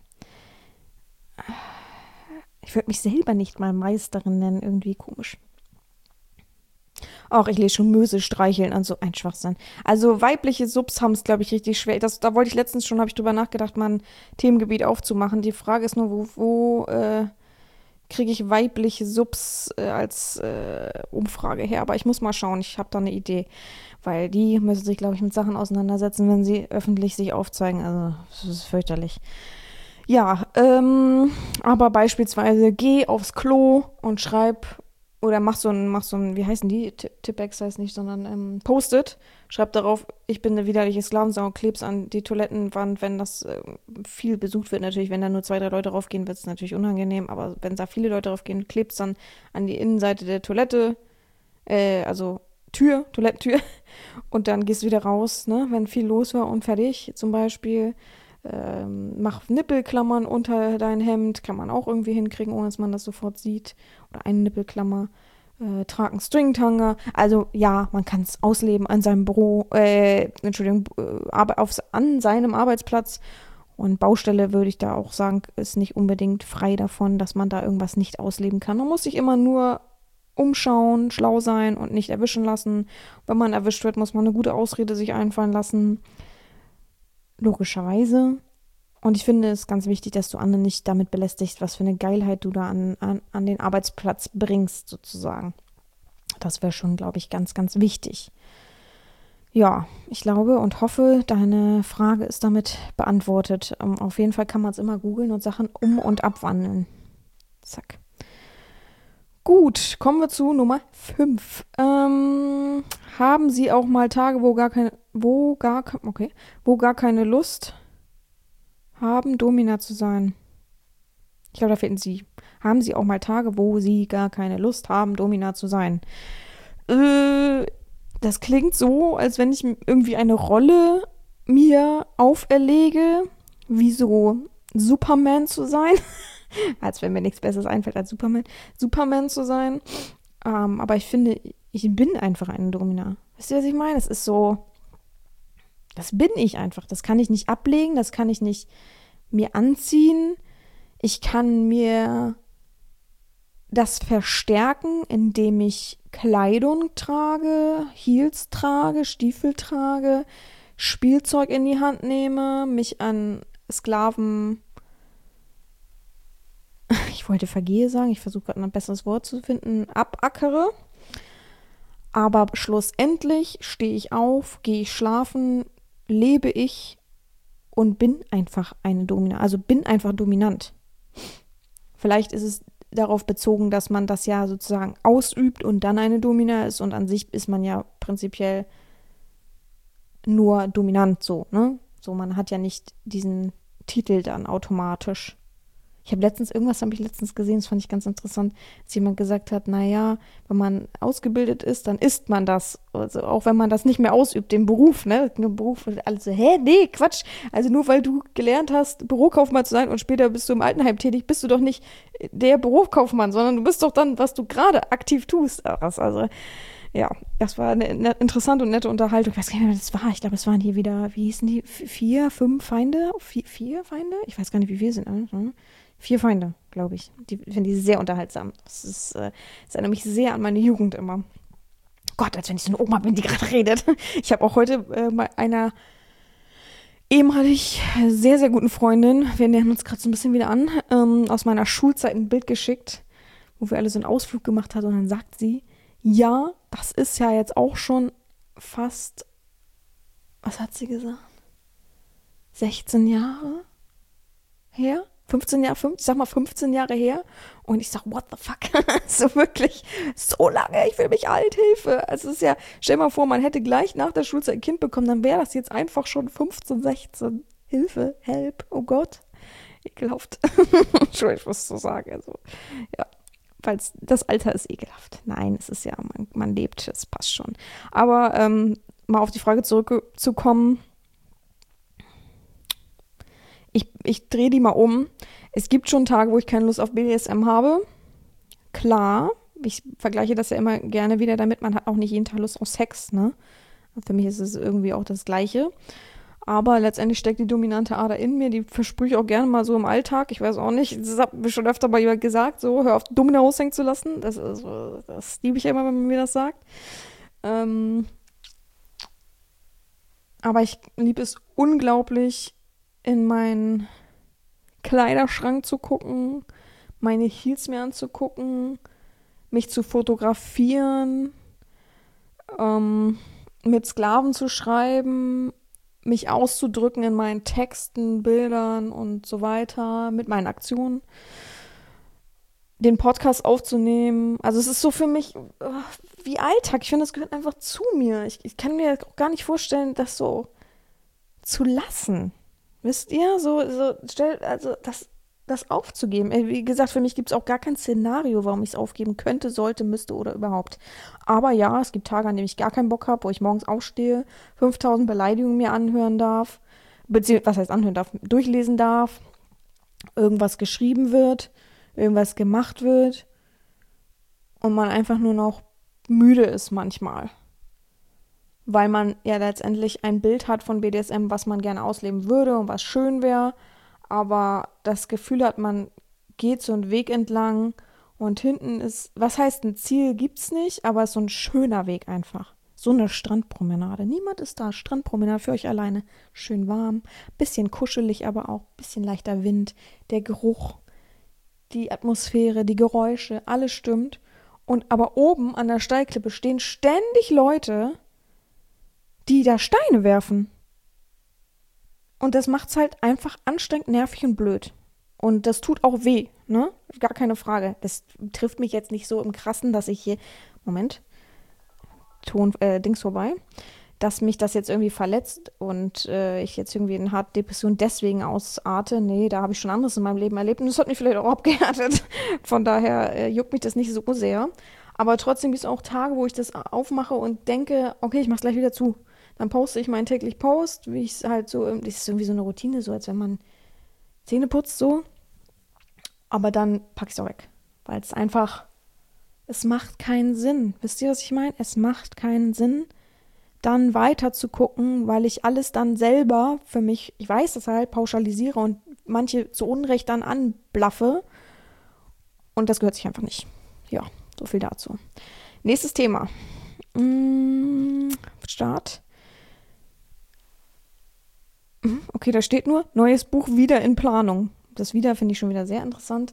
[SPEAKER 1] Ich würde mich selber nicht mal Meisterin nennen, irgendwie komisch. Auch ich lese schon Möse streicheln an so ein Schwachsinn. Also weibliche Subs haben es, glaube ich, richtig schwer. Da wollte ich letztens schon, habe ich drüber nachgedacht, mal ein Themengebiet aufzumachen. Die Frage ist nur, wo kriege ich weibliche Subs als Umfrage her? Aber ich muss mal schauen, ich habe da eine Idee. Weil die müssen sich, glaube ich, mit Sachen auseinandersetzen, wenn sie öffentlich sich aufzeigen. Also, das ist fürchterlich. Ja, aber beispielsweise geh aufs Klo und schreib oder mach so ein, wie heißen die? Tippex heißt nicht, sondern Post-it. Schreib darauf, ich bin eine widerliche Sklavensau und kleb's an die Toilettenwand, wenn das viel besucht wird. Natürlich, wenn da nur 2, 3 Leute draufgehen, wird es natürlich unangenehm. Aber wenn da viele Leute draufgehen, kleb's dann an die Innenseite der Toilette, also Toilettentür. Und dann gehst du wieder raus, ne, wenn viel los war und fertig. Zum Beispiel mach Nippelklammern unter dein Hemd, kann man auch irgendwie hinkriegen, ohne dass man das sofort sieht. Oder eine Nippelklammer. Trag einen Stringtanger. Also ja, man kann es ausleben an seinem Büro, an seinem Arbeitsplatz. Und Baustelle würde ich da auch sagen, ist nicht unbedingt frei davon, dass man da irgendwas nicht ausleben kann. Man muss sich immer nur umschauen, schlau sein und nicht erwischen lassen. Wenn man erwischt wird, muss man eine gute Ausrede sich einfallen lassen. Logischerweise. Und ich finde es ganz wichtig, dass du andere nicht damit belästigst, was für eine Geilheit du da an den Arbeitsplatz bringst, sozusagen. Das wäre schon, glaube ich, ganz, ganz wichtig. Ja, ich glaube und hoffe, deine Frage ist damit beantwortet. Auf jeden Fall kann man es immer googeln und Sachen um- und abwandeln. Zack. Gut, kommen wir zu Nummer 5. Haben Sie auch mal Tage, wo gar keine Lust haben, Domina zu sein? Ich glaube, da fehlt ein Sie. Haben Sie auch mal Tage, wo Sie gar keine Lust haben, Domina zu sein? Das klingt so, als wenn ich irgendwie eine Rolle mir auferlege, wie so Superman zu sein. Als wenn mir nichts Besseres einfällt als Superman zu sein. Aber ich finde, ich bin einfach eine Domina. Wisst ihr, was ich meine? Es ist so, das bin ich einfach. Das kann ich nicht ablegen, das kann ich nicht mir anziehen. Ich kann mir das verstärken, indem ich Kleidung trage, Heels trage, Stiefel trage, Spielzeug in die Hand nehme, mich an Sklaven, ich wollte vergehe sagen, ich versuche gerade ein besseres Wort zu finden, abackere. Aber schlussendlich stehe ich auf, gehe ich schlafen, lebe ich und bin einfach eine Domina, also bin einfach dominant. Vielleicht ist es darauf bezogen, dass man das ja sozusagen ausübt und dann eine Domina ist und an sich ist man ja prinzipiell nur dominant so, ne? So, man hat ja nicht diesen Titel dann automatisch. Irgendwas habe ich letztens gesehen, das fand ich ganz interessant, dass jemand gesagt hat, naja, wenn man ausgebildet ist, dann ist man das. Also auch wenn man das nicht mehr ausübt, den Beruf, ne? Den Beruf, alles so, nee, Quatsch. Also nur weil du gelernt hast, Bürokaufmann zu sein und später bist du im Altenheim tätig, bist du doch nicht der Bürokaufmann, sondern du bist doch dann, was du gerade aktiv tust. Also, ja, das war eine interessante und nette Unterhaltung. Ich weiß gar nicht mehr, was das war. Ich glaube, es waren hier wieder, wie hießen die? 4, 5 Feinde? 4 Feinde? Ich weiß gar nicht, wie wir sind. 4 Feinde, glaube ich. Die finde ich sehr unterhaltsam. Das erinnert mich sehr an meine Jugend immer. Gott, als wenn ich so eine Oma bin, die gerade redet. Ich habe auch heute bei einer ehemalig sehr, sehr guten Freundin, wir nähern uns gerade so ein bisschen wieder an, aus meiner Schulzeit ein Bild geschickt, wo wir alle so einen Ausflug gemacht haben. Und dann sagt sie, ja, das ist ja jetzt auch schon fast, was hat sie gesagt? 16 Jahre her? ich sag mal 15 Jahre her. Und ich sag, what the fuck? So wirklich, so lange, ich fühle mich alt, Hilfe. Also es ist ja, stell dir mal vor, man hätte gleich nach der Schulzeit ein Kind bekommen, dann wäre das jetzt einfach schon 15, 16. Hilfe, help, oh Gott. Ekelhaft. Entschuldigung, ich muss so sagen. Also, ja, weil das Alter ist ekelhaft. Nein, es ist ja, man lebt, es passt schon. Aber mal auf die Frage zurückzukommen, ich drehe die mal um. Es gibt schon Tage, wo ich keine Lust auf BDSM habe. Klar, ich vergleiche das ja immer gerne wieder damit, man hat auch nicht jeden Tag Lust auf Sex, ne? Für mich ist es irgendwie auch das Gleiche. Aber letztendlich steckt die dominante Ader in mir, die versprühe ich auch gerne mal so im Alltag. Ich weiß auch nicht, das hat mir schon öfter mal jemand gesagt, so, hör auf, Domina raushängen zu lassen. Das liebe ich ja immer, wenn man mir das sagt. Aber ich liebe es unglaublich, in meinen Kleiderschrank zu gucken, meine Heels mir anzugucken, mich zu fotografieren, mit Sklaven zu schreiben, mich auszudrücken in meinen Texten, Bildern und so weiter, mit meinen Aktionen, den Podcast aufzunehmen. Also es ist so für mich wie Alltag. Ich finde, das gehört einfach zu mir. Ich kann mir auch gar nicht vorstellen, das so zu lassen. Wisst ihr? Also das aufzugeben. Wie gesagt, für mich gibt es auch gar kein Szenario, warum ich es aufgeben könnte, sollte, müsste oder überhaupt. Aber ja, es gibt Tage, an denen ich gar keinen Bock habe, wo ich morgens aufstehe, 5000 Beleidigungen mir anhören darf, beziehungsweise, was heißt anhören darf, durchlesen darf, irgendwas geschrieben wird, irgendwas gemacht wird und man einfach nur noch müde ist manchmal. Weil man ja letztendlich ein Bild hat von BDSM, was man gerne ausleben würde und was schön wäre, aber das Gefühl hat, man geht so einen Weg entlang und hinten ist, was heißt ein Ziel gibt's nicht, aber es ist so ein schöner Weg einfach. So eine Strandpromenade. Niemand ist da. Strandpromenade für euch alleine. Schön warm, bisschen kuschelig, aber auch bisschen leichter Wind, der Geruch, die Atmosphäre, die Geräusche, alles stimmt. Und aber oben an der Steilklippe stehen ständig Leute, die da Steine werfen. Und das macht's halt einfach anstrengend, nervig und blöd. Und das tut auch weh, ne? Gar keine Frage. Das trifft mich jetzt nicht so im Krassen, dass ich hier, Moment, Dings vorbei, dass mich das jetzt irgendwie verletzt und ich jetzt irgendwie in harte Depression deswegen ausarte. Nee, da habe ich schon anderes in meinem Leben erlebt und das hat mich vielleicht auch abgehärtet. Von daher juckt mich das nicht so sehr. Aber trotzdem gibt es auch Tage, wo ich das aufmache und denke, okay, ich mach's gleich wieder zu. Dann poste ich meinen täglich Post, wie ich es halt so, das ist irgendwie so eine Routine, so als wenn man Zähne putzt, so. Aber dann pack ich es auch weg. Weil es einfach, es macht keinen Sinn. Wisst ihr, was ich meine? Es macht keinen Sinn, dann weiter zu gucken, weil ich alles dann selber für mich, ich weiß das halt, pauschalisiere und manche zu Unrecht dann anblaffe. Und das gehört sich einfach nicht. Ja, so viel dazu. Nächstes Thema. Start. Okay, da steht nur, neues Buch wieder in Planung. Das wieder finde ich schon wieder sehr interessant.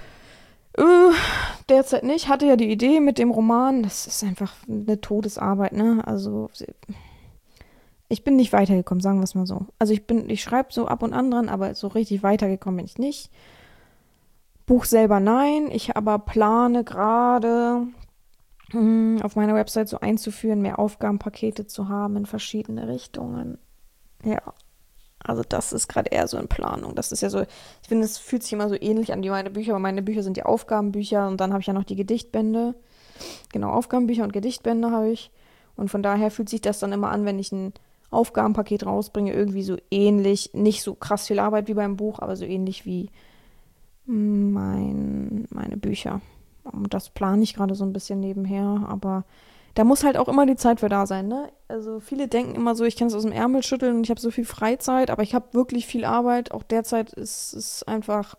[SPEAKER 1] Derzeit nicht. Hatte ja die Idee mit dem Roman. Das ist einfach eine Todesarbeit, ne? Also, ich bin nicht weitergekommen, sagen wir es mal so. Also, ich schreibe so ab und an dran, aber so richtig weitergekommen bin ich nicht. Buch selber nein. Ich aber plane gerade auf meiner Website so einzuführen, mehr Aufgabenpakete zu haben in verschiedene Richtungen. Ja. Also das ist gerade eher so in Planung. Das ist ja so, ich finde, es fühlt sich immer so ähnlich an wie meine Bücher, aber meine Bücher sind die Aufgabenbücher und dann habe ich ja noch die Gedichtbände. Genau, Aufgabenbücher und Gedichtbände habe ich. Und von daher fühlt sich das dann immer an, wenn ich ein Aufgabenpaket rausbringe, irgendwie so ähnlich, nicht so krass viel Arbeit wie beim Buch, aber so ähnlich wie meine Bücher. Und das plane ich gerade so ein bisschen nebenher, aber da muss halt auch immer die Zeit für da sein, ne? Also viele denken immer so, ich kann es aus dem Ärmel schütteln und ich habe so viel Freizeit, aber ich habe wirklich viel Arbeit. Auch derzeit ist es einfach,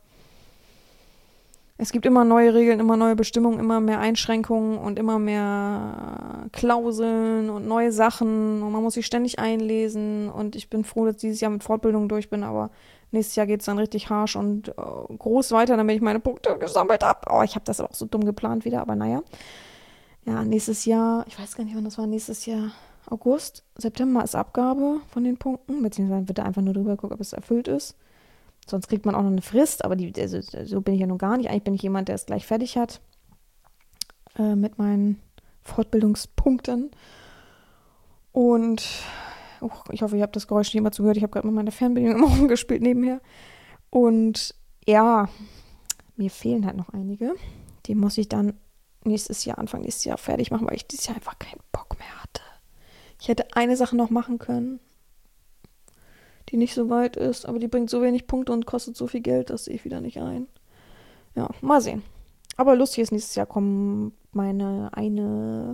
[SPEAKER 1] es gibt immer neue Regeln, immer neue Bestimmungen, immer mehr Einschränkungen und immer mehr Klauseln und neue Sachen und man muss sich ständig einlesen und ich bin froh, dass ich dieses Jahr mit Fortbildung durch bin, aber nächstes Jahr geht es dann richtig harsch und groß weiter, damit ich meine Punkte gesammelt habe. Oh, ich habe das auch so dumm geplant wieder, aber naja. Ja, nächstes Jahr, ich weiß gar nicht, wann das war, nächstes Jahr August, September ist Abgabe von den Punkten, beziehungsweise wird da einfach nur drüber geguckt, ob es erfüllt ist. Sonst kriegt man auch noch eine Frist, aber also, so bin ich ja nun gar nicht. Eigentlich bin ich jemand, der es gleich fertig hat mit meinen Fortbildungspunkten. Und ich hoffe, ihr habt das Geräusch nicht immer zugehört. Ich habe gerade mit meiner Fernbedienung immer rumgespielt nebenher. Und ja, mir fehlen halt noch einige. Die muss ich dann Anfang nächstes Jahr fertig machen, weil ich dieses Jahr einfach keinen Bock mehr hatte. Ich hätte eine Sache noch machen können, die nicht so weit ist, aber die bringt so wenig Punkte und kostet so viel Geld, das sehe ich wieder nicht ein. Ja, mal sehen. Aber lustig ist, nächstes Jahr kommen meine eine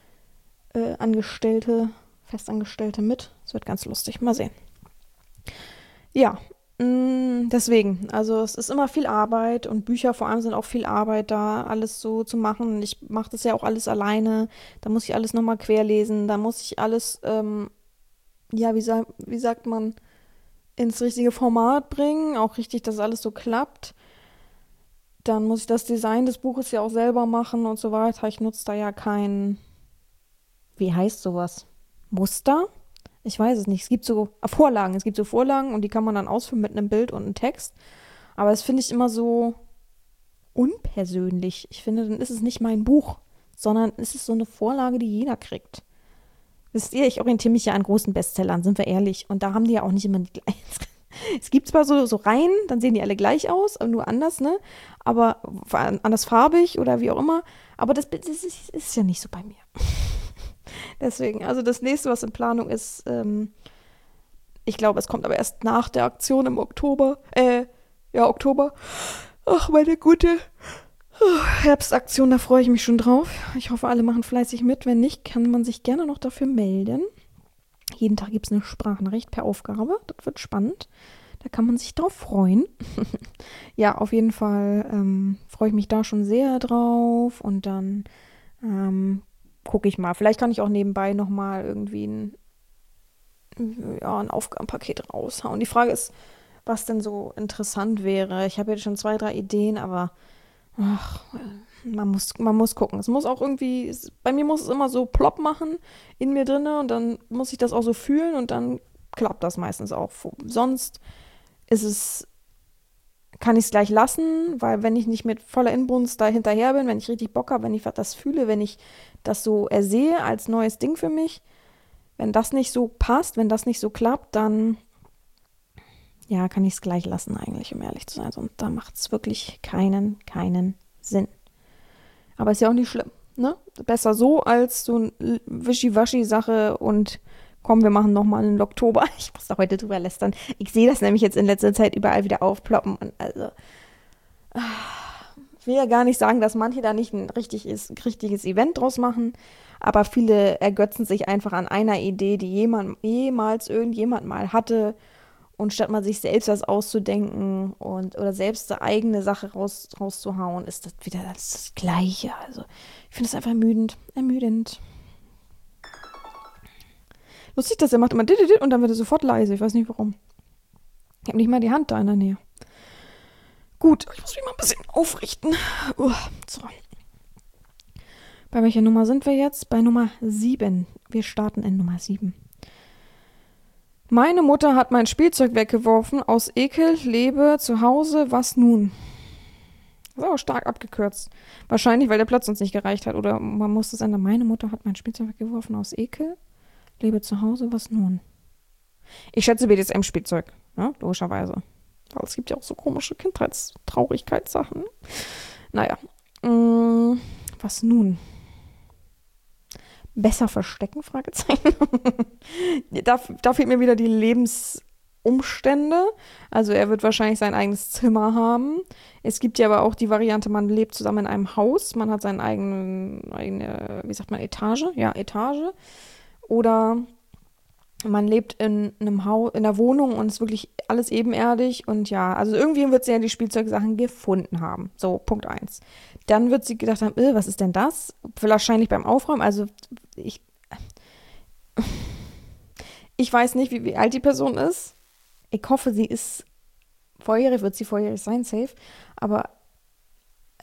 [SPEAKER 1] Festangestellte mit. Es wird ganz lustig. Mal sehen. Ja, deswegen. Also es ist immer viel Arbeit und Bücher vor allem sind auch viel Arbeit da, alles so zu machen. Ich mache das ja auch alles alleine. Da muss ich alles nochmal querlesen. Da muss ich alles, wie sagt man, ins richtige Format bringen. Auch richtig, dass alles so klappt. Dann muss ich das Design des Buches ja auch selber machen und so weiter. Ich nutze da ja kein, wie heißt sowas? Muster? Ich weiß es nicht. Es gibt so Vorlagen. Es gibt so Vorlagen und die kann man dann ausfüllen mit einem Bild und einem Text. Aber das finde ich immer so unpersönlich. Ich finde, dann ist es nicht mein Buch, sondern es ist so eine Vorlage, die jeder kriegt. Wisst ihr, ich orientiere mich ja an großen Bestsellern, sind wir ehrlich. Und da haben die ja auch nicht immer die gleichen. Es gibt zwar so Reihen, dann sehen die alle gleich aus, aber nur anders, ne? Aber anders farbig oder wie auch immer. Aber das ist ja nicht so bei mir. Deswegen, also das nächste, was in Planung ist, ich glaube, es kommt aber erst nach der Aktion im Oktober. Oktober. Ach, meine gute Herbstaktion, da freue ich mich schon drauf. Ich hoffe, alle machen fleißig mit. Wenn nicht, kann man sich gerne noch dafür melden. Jeden Tag gibt es eine Sprachnachricht per Aufgabe. Das wird spannend. Da kann man sich drauf freuen. Ja, auf jeden Fall freue ich mich da schon sehr drauf. Und dann gucke ich mal. Vielleicht kann ich auch nebenbei nochmal irgendwie ein Aufgabenpaket raushauen. Die Frage ist, was denn so interessant wäre. Ich habe jetzt schon 2, 3 Ideen, aber man muss gucken. Es muss auch irgendwie, bei mir muss es immer so plopp machen in mir drinne und dann muss ich das auch so fühlen und dann klappt das meistens auch. Sonst kann ich es gleich lassen, weil wenn ich nicht mit voller Inbrunst da hinterher bin, wenn ich richtig Bock habe, wenn ich das fühle, wenn ich das so ersehe als neues Ding für mich, wenn das nicht so passt, wenn das nicht so klappt, dann ja, kann ich es gleich lassen eigentlich, um ehrlich zu sein. Und da macht es wirklich keinen Sinn. Aber ist ja auch nicht schlimm, ne? Besser so als so eine Wischiwaschi-Sache und komm, wir machen nochmal einen Oktober. Ich muss da heute drüber lästern. Ich sehe das nämlich jetzt in letzter Zeit überall wieder aufploppen. Und also, ich will ja gar nicht sagen, dass manche da nicht ein richtiges Event draus machen, aber viele ergötzen sich einfach an einer Idee, die jemals irgendjemand mal hatte. Und statt mal sich selbst was auszudenken oder selbst eine eigene Sache rauszuhauen, ist das wieder das Gleiche. Also ich finde es einfach ermüdend. Lustig, dass er macht immer und dann wird er sofort leise. Ich weiß nicht warum. Ich habe nicht mal die Hand da in der Nähe. Gut, ich muss mich mal ein bisschen aufrichten. So. Bei welcher Nummer sind wir jetzt? Bei Nummer 7. Wir starten in Nummer 7. Meine Mutter hat mein Spielzeug weggeworfen. Aus Ekel, lebe zu Hause, was nun? Das ist auch stark abgekürzt. Wahrscheinlich, weil der Platz uns nicht gereicht hat. Oder man muss es ändern. Meine Mutter hat mein Spielzeug weggeworfen. Aus Ekel, lebe zu Hause, was nun? Ich schätze BDSM-Spielzeug, ne? Logischerweise. Weil es gibt ja auch so komische Kindheitstraurigkeitssachen. Naja. Was nun? Besser verstecken? Fragezeichen. Da fehlt mir wieder die Lebensumstände. Also er wird wahrscheinlich sein eigenes Zimmer haben. Es gibt ja aber auch die Variante, man lebt zusammen in einem Haus. Man hat seine eigene, wie sagt man, Etage? Ja, Etage. Oder man lebt in einem Haus, in einer Wohnung und ist wirklich alles ebenerdig. Und ja, also irgendwie wird sie ja die Spielzeugsachen gefunden haben. So, Punkt 1. Dann wird sie gedacht haben, was ist denn das? Wahrscheinlich beim Aufräumen. Also ich weiß nicht, wie alt die Person ist. Ich hoffe, sie ist volljährig, wird sie volljährig sein, safe. Aber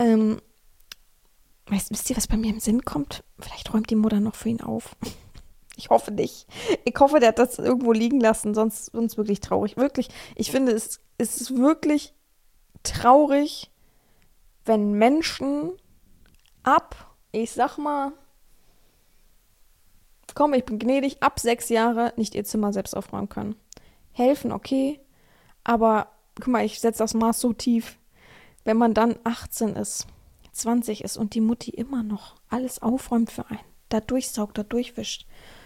[SPEAKER 1] wisst ihr, was bei mir im Sinn kommt? Vielleicht räumt die Mutter noch für ihn auf. Ich hoffe nicht. Ich hoffe, der hat das irgendwo liegen lassen, sonst wirklich traurig. Wirklich, ich finde, es ist wirklich traurig, wenn Menschen ich sag mal, komm, ich bin gnädig, ab 6 Jahre nicht ihr Zimmer selbst aufräumen können. Helfen, okay, aber guck mal, ich setze das Maß so tief. Wenn man dann 18 ist, 20 ist und die Mutti immer noch alles aufräumt für einen, da durchsaugt, da durchwischt,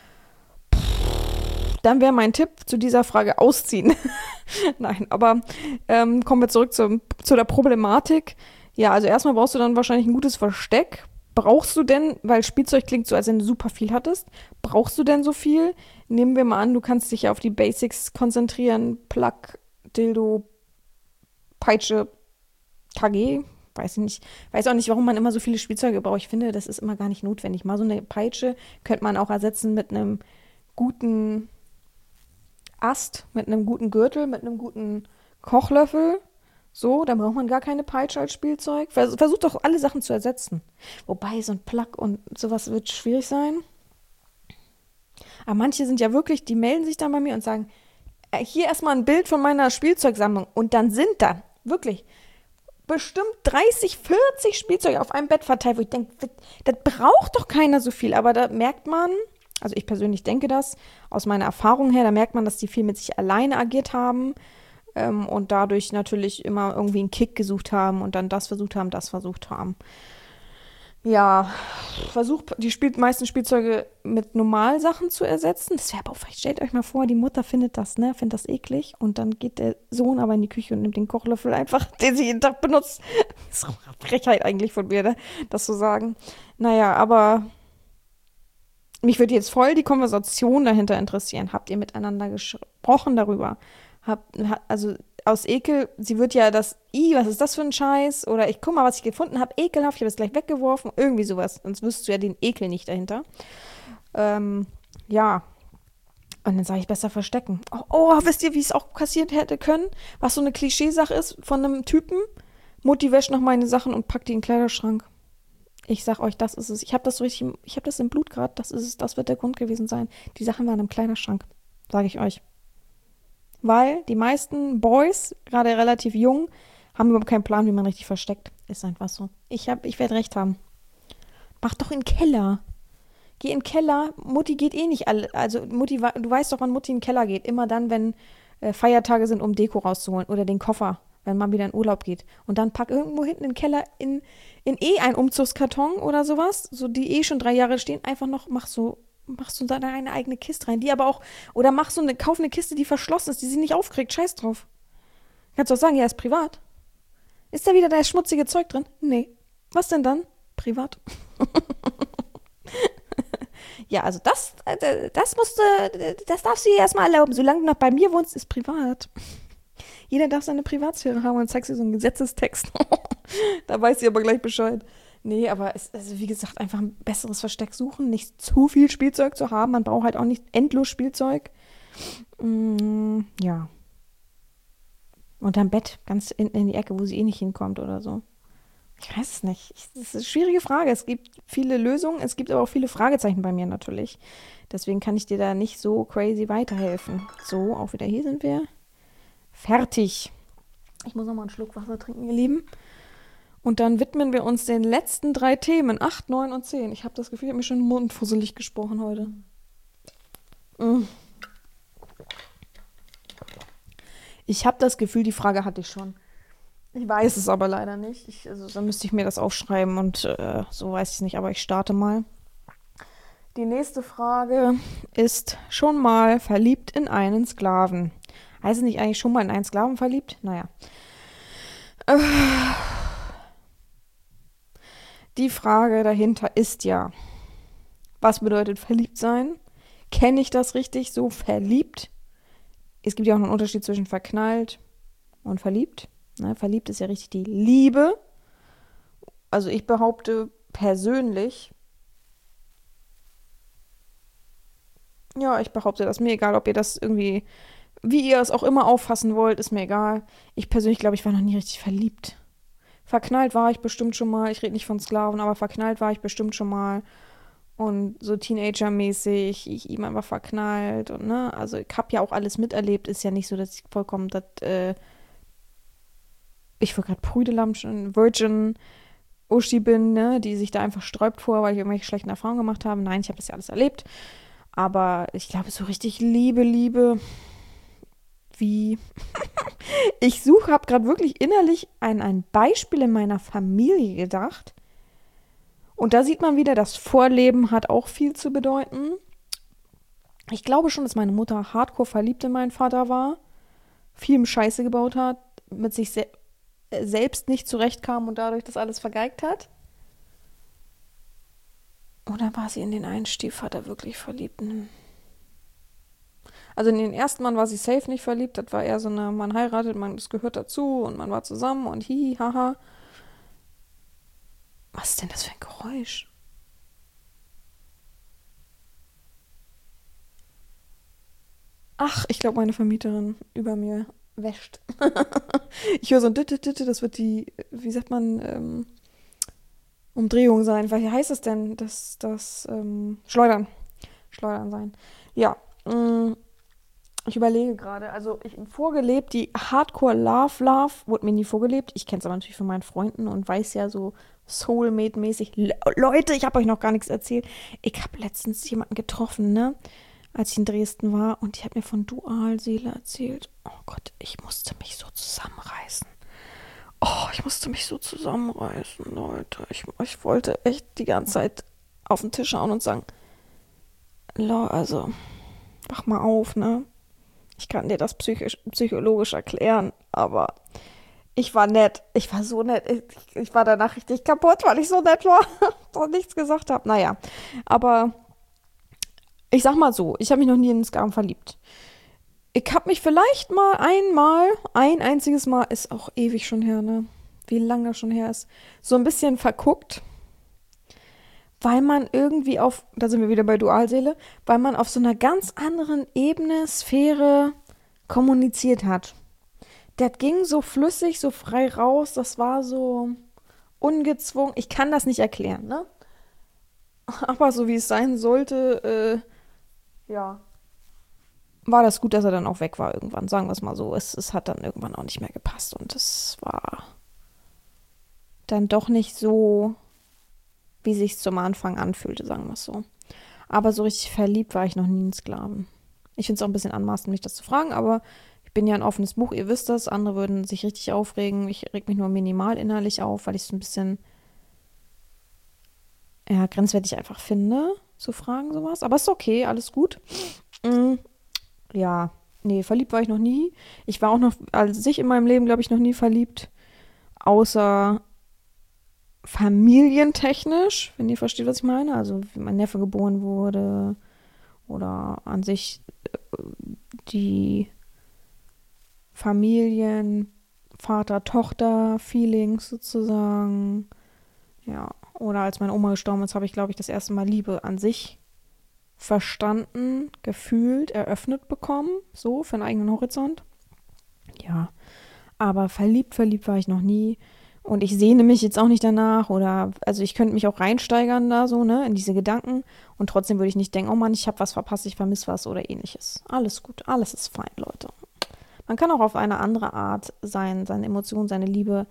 [SPEAKER 1] dann wäre mein Tipp zu dieser Frage ausziehen. Nein, aber kommen wir zurück zu der Problematik. Ja, also erstmal brauchst du dann wahrscheinlich ein gutes Versteck. Brauchst du denn, weil Spielzeug klingt so, als wenn du super viel hattest, brauchst du denn so viel? Nehmen wir mal an, du kannst dich ja auf die Basics konzentrieren. Plug, Dildo, Peitsche, KG, weiß ich nicht. Weiß auch nicht, warum man immer so viele Spielzeuge braucht. Ich finde, das ist immer gar nicht notwendig. Mal so eine Peitsche könnte man auch ersetzen mit einem guten Ast, mit einem guten Gürtel, mit einem guten Kochlöffel. So, da braucht man gar keine Peitsche als Spielzeug. Versucht doch alle Sachen zu ersetzen. Wobei, so ein Plug und sowas wird schwierig sein. Aber manche sind ja wirklich, die melden sich dann bei mir und sagen, hier erstmal ein Bild von meiner Spielzeugsammlung. Und dann sind da wirklich bestimmt 30, 40 Spielzeuge auf einem Bett verteilt, wo ich denke, das braucht doch keiner so viel. Aber da merkt man, also ich persönlich denke das, aus meiner Erfahrung her, da merkt man, dass die viel mit sich alleine agiert haben und dadurch natürlich immer irgendwie einen Kick gesucht haben und dann das versucht haben. Ja, versucht die meisten Spielzeuge mit Normalsachen zu ersetzen. Das wäre aber auch, stellt euch mal vor, die Mutter findet das eklig und dann geht der Sohn aber in die Küche und nimmt den Kochlöffel einfach, den sie jeden Tag benutzt. Das ist auch eine Frechheit eigentlich von mir, ne? Das zu sagen. Naja, aber mich würde jetzt voll die Konversation dahinter interessieren. Habt ihr miteinander gesprochen darüber? Also aus Ekel, sie wird ja was ist das für ein Scheiß? Oder ich guck mal, was ich gefunden habe, ekelhaft, ich habe es gleich weggeworfen. Irgendwie sowas. Sonst wüsstest du ja den Ekel nicht dahinter. Ja. Und dann sage ich, besser verstecken. Wisst ihr, wie es auch passiert hätte können? Was so eine Klischeesache ist von einem Typen? Mutti wäscht noch meine Sachen und packt die in den Kleiderschrank. Ich sag euch, das ist es. Ich habe das im Blut gerade. Das ist es. Das wird der Grund gewesen sein. Die Sachen waren im Kleiderschrank. Sage ich euch. Weil die meisten Boys, gerade relativ jung, haben überhaupt keinen Plan, wie man richtig versteckt. Ist einfach so. Ich werde recht haben. Mach doch in den Keller. Geh in den Keller. Mutti geht eh nicht alle. Also Mutti, du weißt doch, wann Mutti in den Keller geht. Immer dann, wenn Feiertage sind, um Deko rauszuholen. Oder den Koffer, wenn man wieder in Urlaub geht. Und dann pack irgendwo hinten in den Keller in einen Umzugskarton oder sowas, so die schon 3 Jahre stehen, einfach noch, machst du deine eigene Kiste rein, die aber auch, oder kauf eine Kiste, die verschlossen ist, die sie nicht aufkriegt, scheiß drauf. Kannst du auch sagen, ja, ist privat. Ist da wieder das schmutzige Zeug drin? Nee. Was denn dann? Privat. Ja, also das darfst du dir erstmal erlauben. Solange du noch bei mir wohnst, ist privat. Jeder darf seine Privatsphäre haben und zeigst dir so einen Gesetzestext. Da weiß sie aber gleich Bescheid. Nee, aber also wie gesagt, einfach ein besseres Versteck suchen, nicht zu viel Spielzeug zu haben. Man braucht halt auch nicht endlos Spielzeug. Ja. Unterm Bett, ganz in die Ecke, wo sie eh nicht hinkommt oder so. Ich weiß es nicht. Das ist eine schwierige Frage. Es gibt viele Lösungen, es gibt aber auch viele Fragezeichen bei mir natürlich. Deswegen kann ich dir da nicht so crazy weiterhelfen. So, auch wieder hier sind wir. Fertig. Ich muss noch mal einen Schluck Wasser trinken, ihr Lieben. Und dann widmen wir uns den letzten 3 Themen, 8, 9 und 10. Ich habe das Gefühl, ich habe mir schon mundfusselig gesprochen heute. Ich habe das Gefühl, die Frage hatte ich schon. Ich weiß es aber leider nicht. Dann müsste ich mir das aufschreiben und so weiß ich es nicht. Aber ich starte mal. Die nächste Frage ist, schon mal verliebt in einen Sklaven? Heißt es nicht eigentlich schon mal in einen Sklaven verliebt? Naja. Die Frage dahinter ist ja, was bedeutet verliebt sein? Kenne ich das richtig so, verliebt? Es gibt ja auch noch einen Unterschied zwischen verknallt und verliebt. Ne, verliebt ist ja richtig die Liebe. Also ich behaupte persönlich, ja, ich behaupte das, mir egal, ob ihr das irgendwie, wie ihr es auch immer auffassen wollt, ist mir egal. Ich persönlich glaube, ich war noch nie richtig verliebt. Verknallt war ich bestimmt schon mal, ich rede nicht von Sklaven, aber verknallt war ich bestimmt schon mal. Und so Teenager-mäßig, ich ihm einfach verknallt und ne, also ich habe ja auch alles miterlebt, ist ja nicht so, dass ich vollkommen ich war gerade Brüdelamschen, Virgin Uschi bin, ne, die sich da einfach sträubt vor, weil ich irgendwelche schlechten Erfahrungen gemacht habe. Nein, ich habe das ja alles erlebt. Aber ich glaube, so richtig Liebe, wie. Habe gerade wirklich innerlich an ein Beispiel in meiner Familie gedacht. Und da sieht man wieder, das Vorleben hat auch viel zu bedeuten. Ich glaube schon, dass meine Mutter hardcore verliebt in meinen Vater war, viel Scheiße gebaut hat, mit sich selbst nicht zurechtkam und dadurch das alles vergeigt hat. Oder war sie in den einen Stiefvater wirklich verliebt? Also in den ersten Mann war sie safe nicht verliebt. Das war eher so eine, man heiratet, das gehört dazu und man war zusammen und hihi, haha. Was ist denn das für ein Geräusch? Ach, ich glaube, meine Vermieterin über mir wäscht. Ich höre so ein Ditte, das wird die, wie sagt man, Umdrehung sein. Wie heißt es denn? Schleudern. Schleudern sein. Ja, ich überlege gerade. Also, ich vorgelebt, die Hardcore Love wurde mir nie vorgelebt. Ich kenne es aber natürlich von meinen Freunden und weiß ja so Soulmate-mäßig. Leute, ich habe euch noch gar nichts erzählt. Ich habe letztens jemanden getroffen, ne? Als ich in Dresden war und die hat mir von Dualseele erzählt. Oh Gott, ich musste mich so zusammenreißen. Oh, ich musste mich so zusammenreißen, Leute. Ich wollte echt die ganze Zeit auf den Tisch hauen und sagen, also, wach mal auf, ne? Ich kann dir das psychologisch erklären, aber ich war nett. Ich war so nett. Ich war danach richtig kaputt, weil ich so nett war und nichts gesagt habe. Naja, aber ich sag mal so, ich habe mich noch nie in den Skam verliebt. Ich habe mich vielleicht mal ein einziges Mal, ist auch ewig schon her, ne? Wie lange das schon her ist, so ein bisschen verguckt, weil man irgendwie da sind wir wieder bei Dualseele, weil man auf so einer ganz anderen Ebene, Sphäre kommuniziert hat. Das ging so flüssig, so frei raus, das war so ungezwungen. Ich kann das nicht erklären, ne? Aber so wie es sein sollte, ja, war das gut, dass er dann auch weg war irgendwann. Sagen wir es mal so. Es hat dann irgendwann auch nicht mehr gepasst und es war dann doch nicht so, wie sich zum Anfang anfühlte, sagen wir es so. Aber so richtig verliebt war ich noch nie in Sklaven. Ich finde es auch ein bisschen anmaßend, mich das zu fragen, aber ich bin ja ein offenes Buch, ihr wisst das. Andere würden sich richtig aufregen. Ich reg mich nur minimal innerlich auf, weil ich es ein bisschen ja, grenzwertig einfach finde, zu fragen sowas. Aber ist okay, alles gut. Mm, ja, nee, verliebt war ich noch nie. Ich war auch noch, als ich in meinem Leben, glaube ich, noch nie verliebt. Außer familientechnisch, wenn ihr versteht, was ich meine. Also, wie mein Neffe geboren wurde oder an sich die Familien, Vater-Tochter-Feelings sozusagen. Ja, oder als meine Oma gestorben ist, habe ich, glaube ich, das erste Mal Liebe an sich verstanden, gefühlt, eröffnet bekommen, so für einen eigenen Horizont. Ja, aber verliebt war ich noch nie. Und ich sehne mich jetzt auch nicht danach oder, also ich könnte mich auch reinsteigern da so, ne, in diese Gedanken und trotzdem würde ich nicht denken, oh Mann, ich habe was verpasst, ich vermisse was oder ähnliches. Alles gut, alles ist fein, Leute. Man kann auch auf eine andere Art seine Emotionen, seine Liebe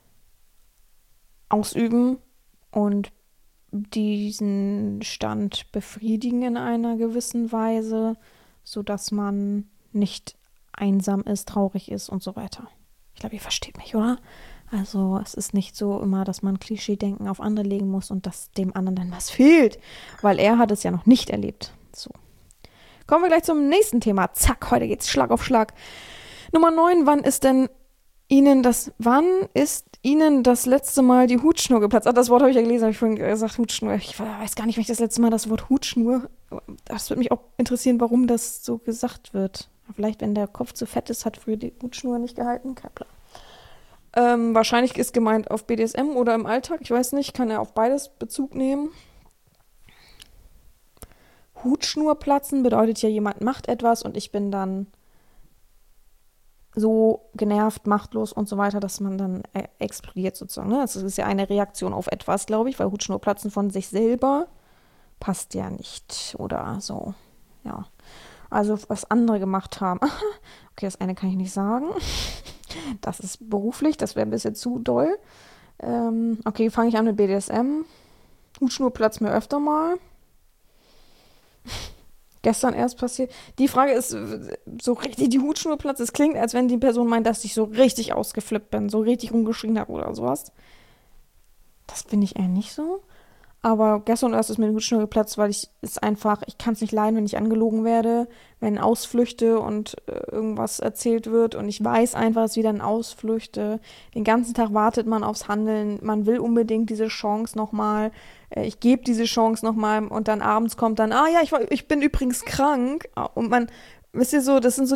[SPEAKER 1] ausüben und diesen Stand befriedigen in einer gewissen Weise, sodass man nicht einsam ist, traurig ist und so weiter. Ich glaube, ihr versteht mich, oder? Also es ist nicht so immer, dass man Klischee-Denken auf andere legen muss und dass dem anderen dann was fehlt, weil er hat es ja noch nicht erlebt. So. Kommen wir gleich zum nächsten Thema. Zack, heute geht's Schlag auf Schlag. Nummer 9, wann ist Ihnen das letzte Mal die Hutschnur geplatzt? Ah, das Wort habe ich ja gelesen, habe ich vorhin gesagt, Hutschnur. Ich weiß gar nicht, wenn ich das letzte Mal das Wort Hutschnur, das würde mich auch interessieren, warum das so gesagt wird. Vielleicht, wenn der Kopf zu fett ist, hat früher die Hutschnur nicht gehalten, kein Plan. Wahrscheinlich ist gemeint auf BDSM oder im Alltag, ich weiß nicht, kann er auf beides Bezug nehmen. Hutschnur platzen bedeutet ja, jemand macht etwas und ich bin dann so genervt, machtlos und so weiter, dass man dann explodiert sozusagen. Ne? Das ist ja eine Reaktion auf etwas, glaube ich, weil Hutschnur platzen von sich selber passt ja nicht oder so. Ja, also was andere gemacht haben. Okay, das eine kann ich nicht sagen. Das ist beruflich, das wäre ein bisschen zu doll. Okay, fange ich an mit BDSM. Hutschnur platzt mir öfter mal. Gestern erst passiert. Die Frage ist, so richtig die Hutschnur platzt. Es klingt, als wenn die Person meint, dass ich so richtig ausgeflippt bin, so richtig rumgeschrien habe oder sowas. Das bin ich eher nicht so. Aber gestern erst ist mir die Hutschnur geplatzt, weil ich kann es nicht leiden, wenn ich angelogen werde, wenn Ausflüchte und irgendwas erzählt wird und ich weiß einfach, es ist wieder ein Ausflüchte. Den ganzen Tag wartet man aufs Handeln, man will unbedingt diese Chance nochmal, ich gebe diese Chance nochmal und dann abends kommt dann, ja, ich bin übrigens krank und wisst ihr so, das sind so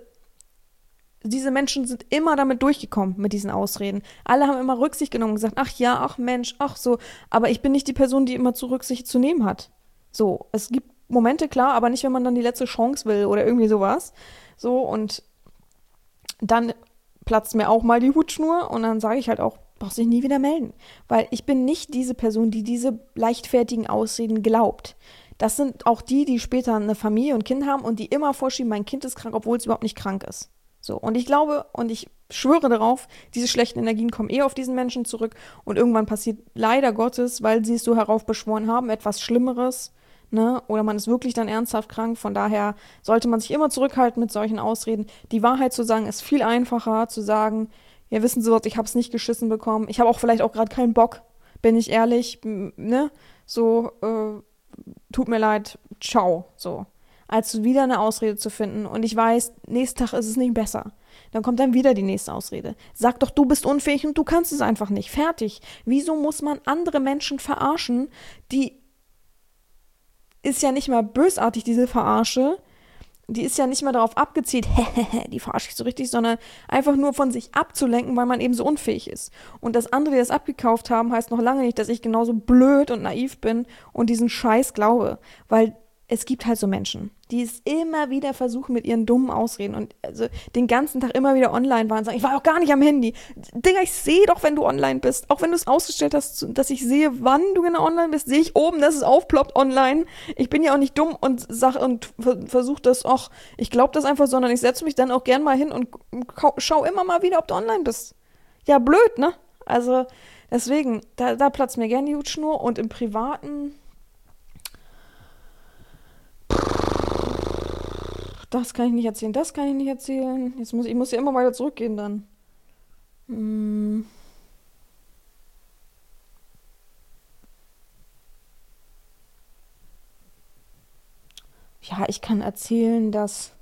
[SPEAKER 1] diese Menschen sind immer damit durchgekommen mit diesen Ausreden. Alle haben immer Rücksicht genommen und gesagt, ach ja, ach Mensch, ach so. Aber ich bin nicht die Person, die immer zu Rücksicht zu nehmen hat. So, es gibt Momente, klar, aber nicht, wenn man dann die letzte Chance will oder irgendwie sowas. So, und dann platzt mir auch mal die Hutschnur und dann sage ich halt auch, brauchst dich nie wieder melden. Weil ich bin nicht diese Person, die diese leichtfertigen Ausreden glaubt. Das sind auch die später eine Familie und Kind haben und die immer vorschieben, mein Kind ist krank, obwohl es überhaupt nicht krank ist. So, und ich glaube und ich schwöre darauf, diese schlechten Energien kommen auf diesen Menschen zurück und irgendwann passiert leider Gottes, weil sie es so heraufbeschworen haben, etwas Schlimmeres, ne? Oder man ist wirklich dann ernsthaft krank. Von daher sollte man sich immer zurückhalten mit solchen Ausreden. Die Wahrheit zu sagen ist viel einfacher, zu sagen, ja, wissen Sie was, ich habe es nicht geschissen bekommen. Ich habe auch vielleicht auch gerade keinen Bock, bin ich ehrlich, ne? So, tut mir leid, ciao, so. Als wieder eine Ausrede zu finden. Und ich weiß, nächsten Tag ist es nicht besser. Dann kommt dann wieder die nächste Ausrede. Sag doch, du bist unfähig und du kannst es einfach nicht. Fertig. Wieso muss man andere Menschen verarschen? Die ist ja nicht mal bösartig, diese Verarsche. Die ist ja nicht mal darauf abgezielt, die verarsche ich so richtig, sondern einfach nur von sich abzulenken, weil man eben so unfähig ist. Und dass andere, die das abgekauft haben, heißt noch lange nicht, dass ich genauso blöd und naiv bin und diesen Scheiß glaube. Weil es gibt halt so Menschen, die es immer wieder versuchen mit ihren dummen Ausreden und also den ganzen Tag immer wieder online waren und sagen, ich war auch gar nicht am Handy. Digga, ich sehe doch, wenn du online bist. Auch wenn du es ausgestellt hast, dass ich sehe, wann du genau online bist, sehe ich oben, dass es aufploppt online. Ich bin ja auch nicht dumm und versuche das, ich glaube das einfach, sondern ich setze mich dann auch gern mal hin und schau immer mal wieder, ob du online bist. Ja, blöd, ne? Also deswegen, da platzt mir gern die Hutschnur und im Privaten. Das kann ich nicht erzählen, das kann ich nicht erzählen. Ich muss ja immer weiter zurückgehen dann. Hm. Ja, ich kann erzählen, dass.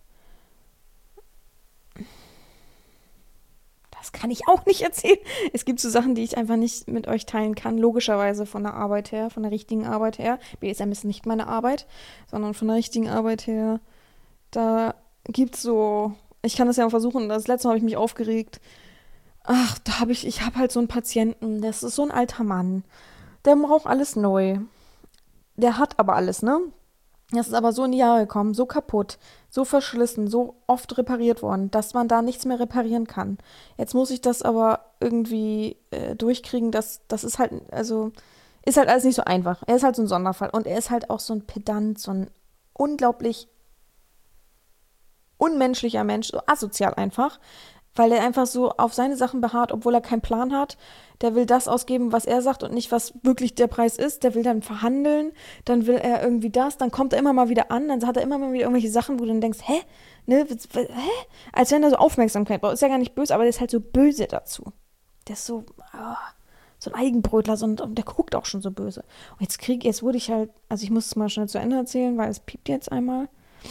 [SPEAKER 1] Das kann ich auch nicht erzählen. Es gibt so Sachen, die ich einfach nicht mit euch teilen kann. Logischerweise von der Arbeit her, von der richtigen Arbeit her. BSM ist nicht meine Arbeit, sondern von der richtigen Arbeit her. Da gibt's so. Ich kann das ja mal versuchen. Das letzte Mal habe ich mich aufgeregt. Ach, ich habe halt so einen Patienten, das ist so ein alter Mann. Der braucht alles neu. Der hat aber alles, ne? Das ist aber so in die Jahre gekommen, so kaputt, so verschlissen, so oft repariert worden, dass man da nichts mehr reparieren kann. Jetzt muss ich das aber irgendwie durchkriegen, das ist halt, also, ist halt alles nicht so einfach. Er ist halt so ein Sonderfall und er ist halt auch so ein Pedant, so ein unglaublich unmenschlicher Mensch, so asozial einfach, weil er einfach so auf seine Sachen beharrt, obwohl er keinen Plan hat. Der will das ausgeben, was er sagt und nicht, was wirklich der Preis ist. Der will dann verhandeln, dann will er irgendwie das, dann kommt er immer mal wieder an, dann hat er immer mal wieder irgendwelche Sachen, wo du dann denkst, hä? Ne? Hä? Als wenn er so Aufmerksamkeit braucht. Ist ja gar nicht böse, aber der ist halt so böse dazu. Der ist so, so ein Eigenbrötler, und der guckt auch schon so böse. Und jetzt wurde ich halt, also ich muss es mal schnell zu Ende erzählen, weil es piept jetzt einmal.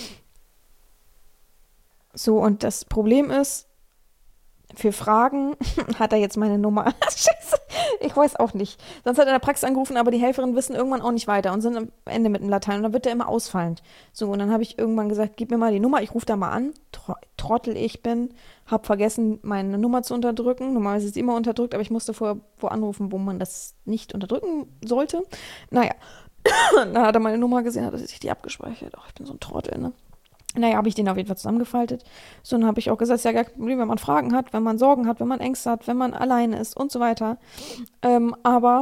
[SPEAKER 1] So, und das Problem ist, für Fragen hat er jetzt meine Nummer. Scheiße, ich weiß auch nicht. Sonst hat er in der Praxis angerufen, aber die Helferinnen wissen irgendwann auch nicht weiter und sind am Ende mit dem Latein. Und dann wird er immer ausfallend. So, und dann habe ich irgendwann gesagt, gib mir mal die Nummer, ich rufe da mal an. Trottel ich bin, habe vergessen, meine Nummer zu unterdrücken. Normalerweise ist sie immer unterdrückt, aber ich musste vorher wo anrufen, wo man das nicht unterdrücken sollte. Naja, dann hat er meine Nummer gesehen, hat er sich die abgespeichert. Ach, ich bin so ein Trottel, ne? Naja, habe ich den auf jeden Fall zusammengefaltet. So, dann habe ich auch gesagt, ja, gar kein Problem, wenn man Fragen hat, wenn man Sorgen hat, wenn man Ängste hat, wenn man alleine ist und so weiter. Aber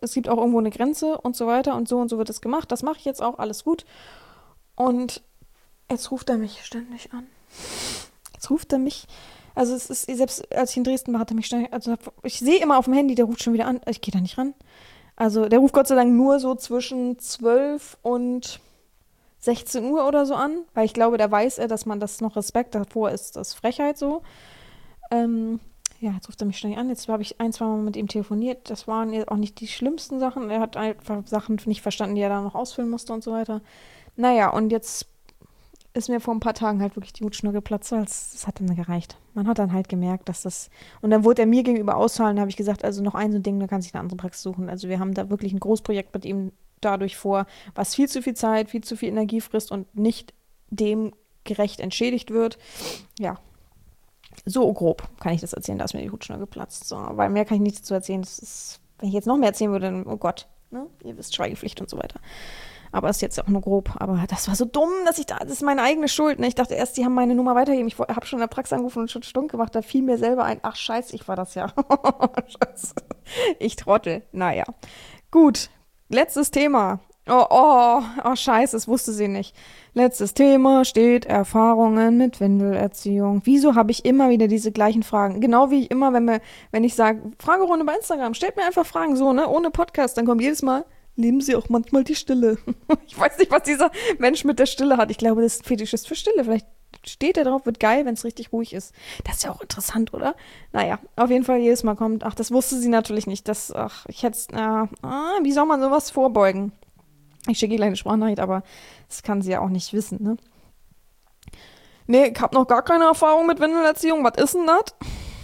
[SPEAKER 1] es gibt auch irgendwo eine Grenze und so weiter und so wird das gemacht. Das mache ich jetzt auch, alles gut. Und jetzt ruft er mich ständig an. Jetzt ruft er mich, also es ist, selbst als ich in Dresden war, hat er mich ständig, also ich sehe immer auf dem Handy, der ruft schon wieder an, ich gehe da nicht ran. Also der ruft Gott sei Dank nur so zwischen 12 und 16 Uhr oder so an, weil ich glaube, da weiß er, dass man das noch Respekt davor ist, das ist Frechheit so. Ja, jetzt ruft er mich ständig an. Jetzt habe ich ein, zwei Mal mit ihm telefoniert. Das waren jetzt auch nicht die schlimmsten Sachen. Er hat einfach Sachen nicht verstanden, die er da noch ausfüllen musste und so weiter. Naja, und jetzt ist mir vor ein paar Tagen halt wirklich die Hutschnur geplatzt, weil das hat dann gereicht. Man hat dann halt gemerkt, dass das... Und dann wurde er mir gegenüber ausfallen, da habe ich gesagt, also noch ein so ein Ding, da kann sich eine andere Praxis suchen. Also wir haben da wirklich ein Großprojekt mit ihm dadurch vor, was viel zu viel Zeit, viel zu viel Energie frisst und nicht dem gerecht entschädigt wird. Ja, so grob kann ich das erzählen, da ist mir die Hutschnur geplatzt. So, weil mehr kann ich nicht dazu erzählen. Das ist, wenn ich jetzt noch mehr erzählen würde, dann, oh Gott, ne? Ihr wisst, Schweigepflicht und so weiter. Aber das ist jetzt auch nur grob. Aber das war so dumm, das ist meine eigene Schuld. Ne? Ich dachte erst, die haben meine Nummer weitergegeben. Ich habe schon in der Praxis angerufen und schon stunk gemacht. Da fiel mir selber ein, ach scheiße, ich war das ja. Scheiße. Ich Trottel. Naja. Gut, letztes Thema. Oh, scheiße, das wusste sie nicht. Letztes Thema steht Erfahrungen mit Windelerziehung. Wieso habe ich immer wieder diese gleichen Fragen? Genau wie ich immer, wenn ich sage, Fragerunde bei Instagram, stellt mir einfach Fragen so, ne, ohne Podcast, dann kommt jedes Mal, leben Sie auch manchmal die Stille. Ich weiß nicht, was dieser Mensch mit der Stille hat. Ich glaube, das ist ein Fetischist für Stille. Vielleicht steht er drauf, wird geil, wenn es richtig ruhig ist. Das ist ja auch interessant, oder? Naja, auf jeden Fall jedes Mal kommt, ach, das wusste sie natürlich nicht. Ich hätte wie soll man sowas vorbeugen? Ich schicke ihr gleich eine Sprachnachricht, aber das kann sie ja auch nicht wissen, ne? Nee, ich habe noch gar keine Erfahrung mit Windelerziehung. Was ist denn das?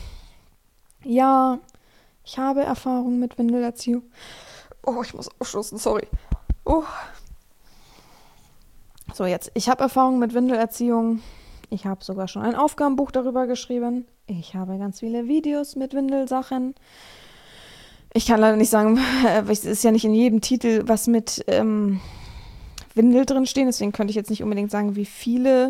[SPEAKER 1] Ja, ich habe Erfahrung mit Windelerziehung. Oh, ich muss aufstoßen, sorry. Oh. So, jetzt. Ich habe Erfahrung mit Windelerziehung. Ich habe sogar schon ein Aufgabenbuch darüber geschrieben. Ich habe ganz viele Videos mit Windelsachen. Ich kann leider nicht sagen, es ist ja nicht in jedem Titel was mit Windel drin stehen. Deswegen könnte ich jetzt nicht unbedingt sagen, wie viele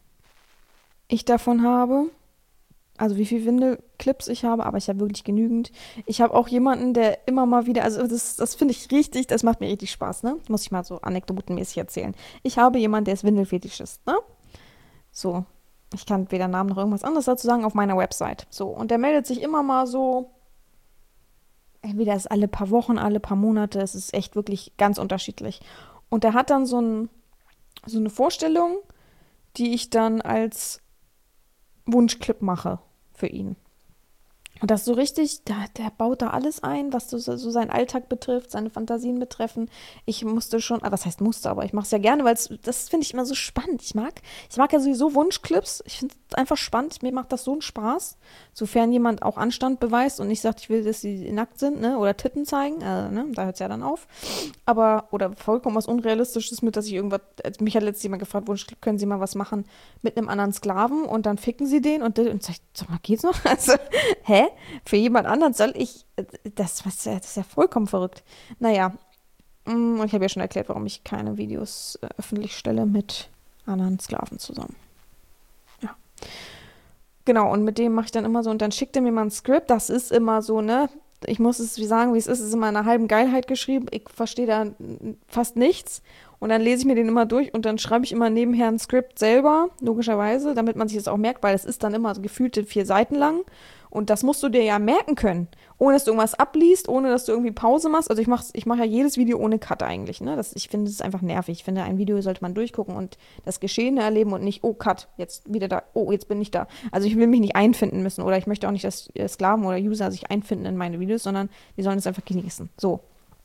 [SPEAKER 1] ich davon habe. Also wie viele Windelclips ich habe, aber ich habe wirklich genügend. Ich habe auch jemanden, der immer mal wieder, also das finde ich richtig, das macht mir richtig Spaß, ne? Muss ich mal so anekdotenmäßig erzählen. Ich habe jemanden, der ist Windelfetischist, ne? So, ich kann weder Namen noch irgendwas anderes dazu sagen, auf meiner Website. So, und der meldet sich immer mal so, entweder ist alle paar Wochen, alle paar Monate, es ist echt wirklich ganz unterschiedlich. Und der hat dann so eine Vorstellung, die ich dann als Wunschclip mache für ihn. Und das so richtig, der baut da alles ein, was so seinen Alltag betrifft, seine Fantasien betreffen. Ich musste schon, was heißt musste, aber ich mache es ja gerne, weil das finde ich immer so spannend. Ich mag ja sowieso Wunschclips. Ich finde es einfach spannend. Mir macht das so einen Spaß, sofern jemand auch Anstand beweist und nicht sagt, ich will, dass sie nackt sind, ne, oder Titten zeigen, ne, da hört es ja dann auf. Aber, oder vollkommen was Unrealistisches mit, dass ich irgendwas, mich hat letztens jemand gefragt, Wunschclip, können Sie mal was machen mit einem anderen Sklaven und dann ficken Sie den und sag mal, geht's noch? Also, hä? Für jemand anderen soll ich, das ist ja vollkommen verrückt. Naja, ich habe ja schon erklärt, warum ich keine Videos öffentlich stelle mit anderen Sklaven zusammen. Ja. Genau, und mit dem mache ich dann immer so, und dann schickt er mir mal ein Skript, das ist immer so, ne, ich muss es sagen, wie es ist immer in einer halben Geilheit geschrieben, ich verstehe da fast nichts. Und dann lese ich mir den immer durch und dann schreibe ich immer nebenher ein Skript selber, logischerweise, damit man sich das auch merkt, weil es ist dann immer so gefühlte 4 Seiten lang. Und das musst du dir ja merken können, ohne dass du irgendwas abliest, ohne dass du irgendwie Pause machst. Also ich mach ja jedes Video ohne Cut eigentlich. Ne? Ich finde, das ist einfach nervig. Ich finde, ein Video sollte man durchgucken und das Geschehene erleben und nicht, oh, Cut, jetzt wieder da, oh, jetzt bin ich da. Also ich will mich nicht einfinden müssen oder ich möchte auch nicht, dass Sklaven oder User sich einfinden in meine Videos, sondern die sollen es einfach genießen. So.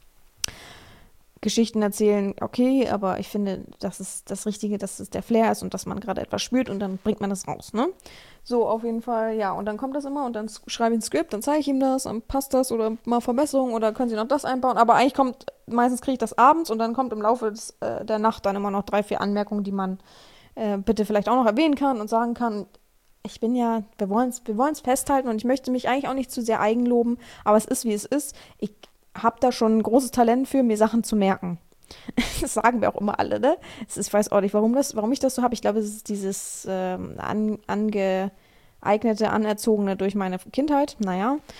[SPEAKER 1] Geschichten erzählen, okay, aber ich finde, das ist das Richtige, dass es der Flair ist und dass man gerade etwas spürt und dann bringt man das raus, ne? So, auf jeden Fall, ja, und dann kommt das immer und dann schreibe ich ein Skript, dann zeige ich ihm das, dann passt das oder mal Verbesserungen oder können Sie noch das einbauen, aber eigentlich meistens kriege ich das abends und dann kommt im Laufe der Nacht dann immer noch 3, 4 Anmerkungen, die man bitte vielleicht auch noch erwähnen kann und sagen kann. Ich bin ja, wir wollen's festhalten und ich möchte mich eigentlich auch nicht zu sehr eigenloben, aber es ist, wie es ist. Ich habe da schon ein großes Talent für, mir Sachen zu merken. Das sagen wir auch immer alle, ne? Ich weiß auch nicht, warum ich das so habe. Ich glaube, es ist dieses angeeignete, anerzogene durch meine Kindheit. Naja,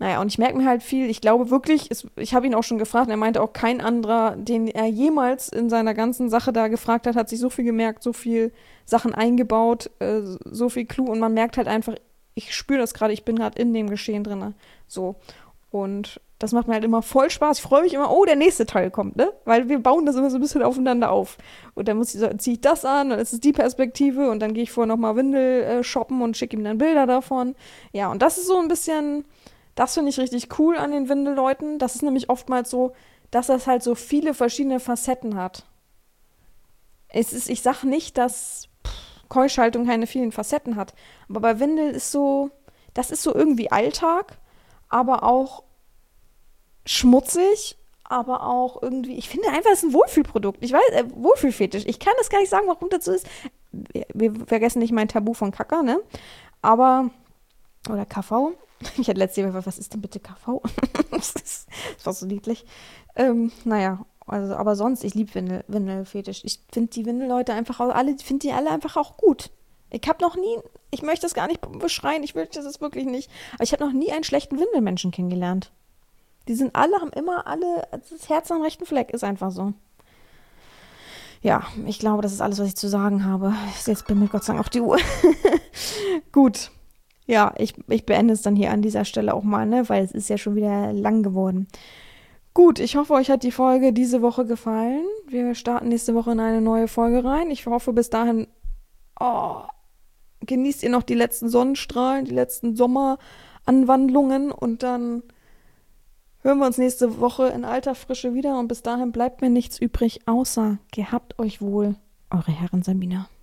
[SPEAKER 1] Naja, und ich merke mir halt viel, ich glaube wirklich, ich habe ihn auch schon gefragt, und er meinte auch, kein anderer, den er jemals in seiner ganzen Sache da gefragt hat, hat sich so viel gemerkt, so viel Sachen eingebaut, so viel Clou und man merkt halt einfach, ich spüre das gerade, ich bin gerade in dem Geschehen drin. So. Und das macht mir halt immer voll Spaß. Ich freue mich immer, oh, der nächste Teil kommt, ne? Weil wir bauen das immer so ein bisschen aufeinander auf. Und dann ziehe ich das an, dann ist es die Perspektive und dann gehe ich vorher nochmal Windel shoppen und schicke ihm dann Bilder davon. Ja, und das ist so ein bisschen, das finde ich richtig cool an den Windelleuten. Das ist nämlich oftmals so, dass das halt so viele verschiedene Facetten hat. Ich sag nicht, dass Keuschhaltung keine vielen Facetten hat. Aber bei Windel ist so, das ist so irgendwie Alltag, aber auch schmutzig, aber auch irgendwie, ich finde einfach, es ist ein Wohlfühlprodukt. Ich weiß, Wohlfühlfetisch. Ich kann das gar nicht sagen, warum das so ist. Wir vergessen nicht mein Tabu von Kaka, ne? Aber, oder KV. Ich hatte letztes Jahr gefragt, was ist denn bitte KV? Das war so niedlich. Naja, also, aber sonst, ich liebe Windelfetisch. Ich finde die Windelleute einfach finde die alle einfach auch gut. Ich habe noch nie, ich möchte das gar nicht beschreien, ich möchte das wirklich nicht, aber ich habe noch nie einen schlechten Windelmenschen kennengelernt. Die sind haben immer alle, das Herz am rechten Fleck, ist einfach so. Ja, ich glaube, das ist alles, was ich zu sagen habe. Jetzt bin mir Gott sei Dank auf die Uhr. Gut. Ja, ich beende es dann hier an dieser Stelle auch mal, ne, weil es ist ja schon wieder lang geworden. Gut, ich hoffe, euch hat die Folge diese Woche gefallen. Wir starten nächste Woche in eine neue Folge rein. Ich hoffe, bis dahin genießt ihr noch die letzten Sonnenstrahlen, die letzten Sommeranwandlungen und dann hören wir uns nächste Woche in alter Frische wieder und bis dahin bleibt mir nichts übrig, außer gehabt euch wohl, eure Herren Sabina.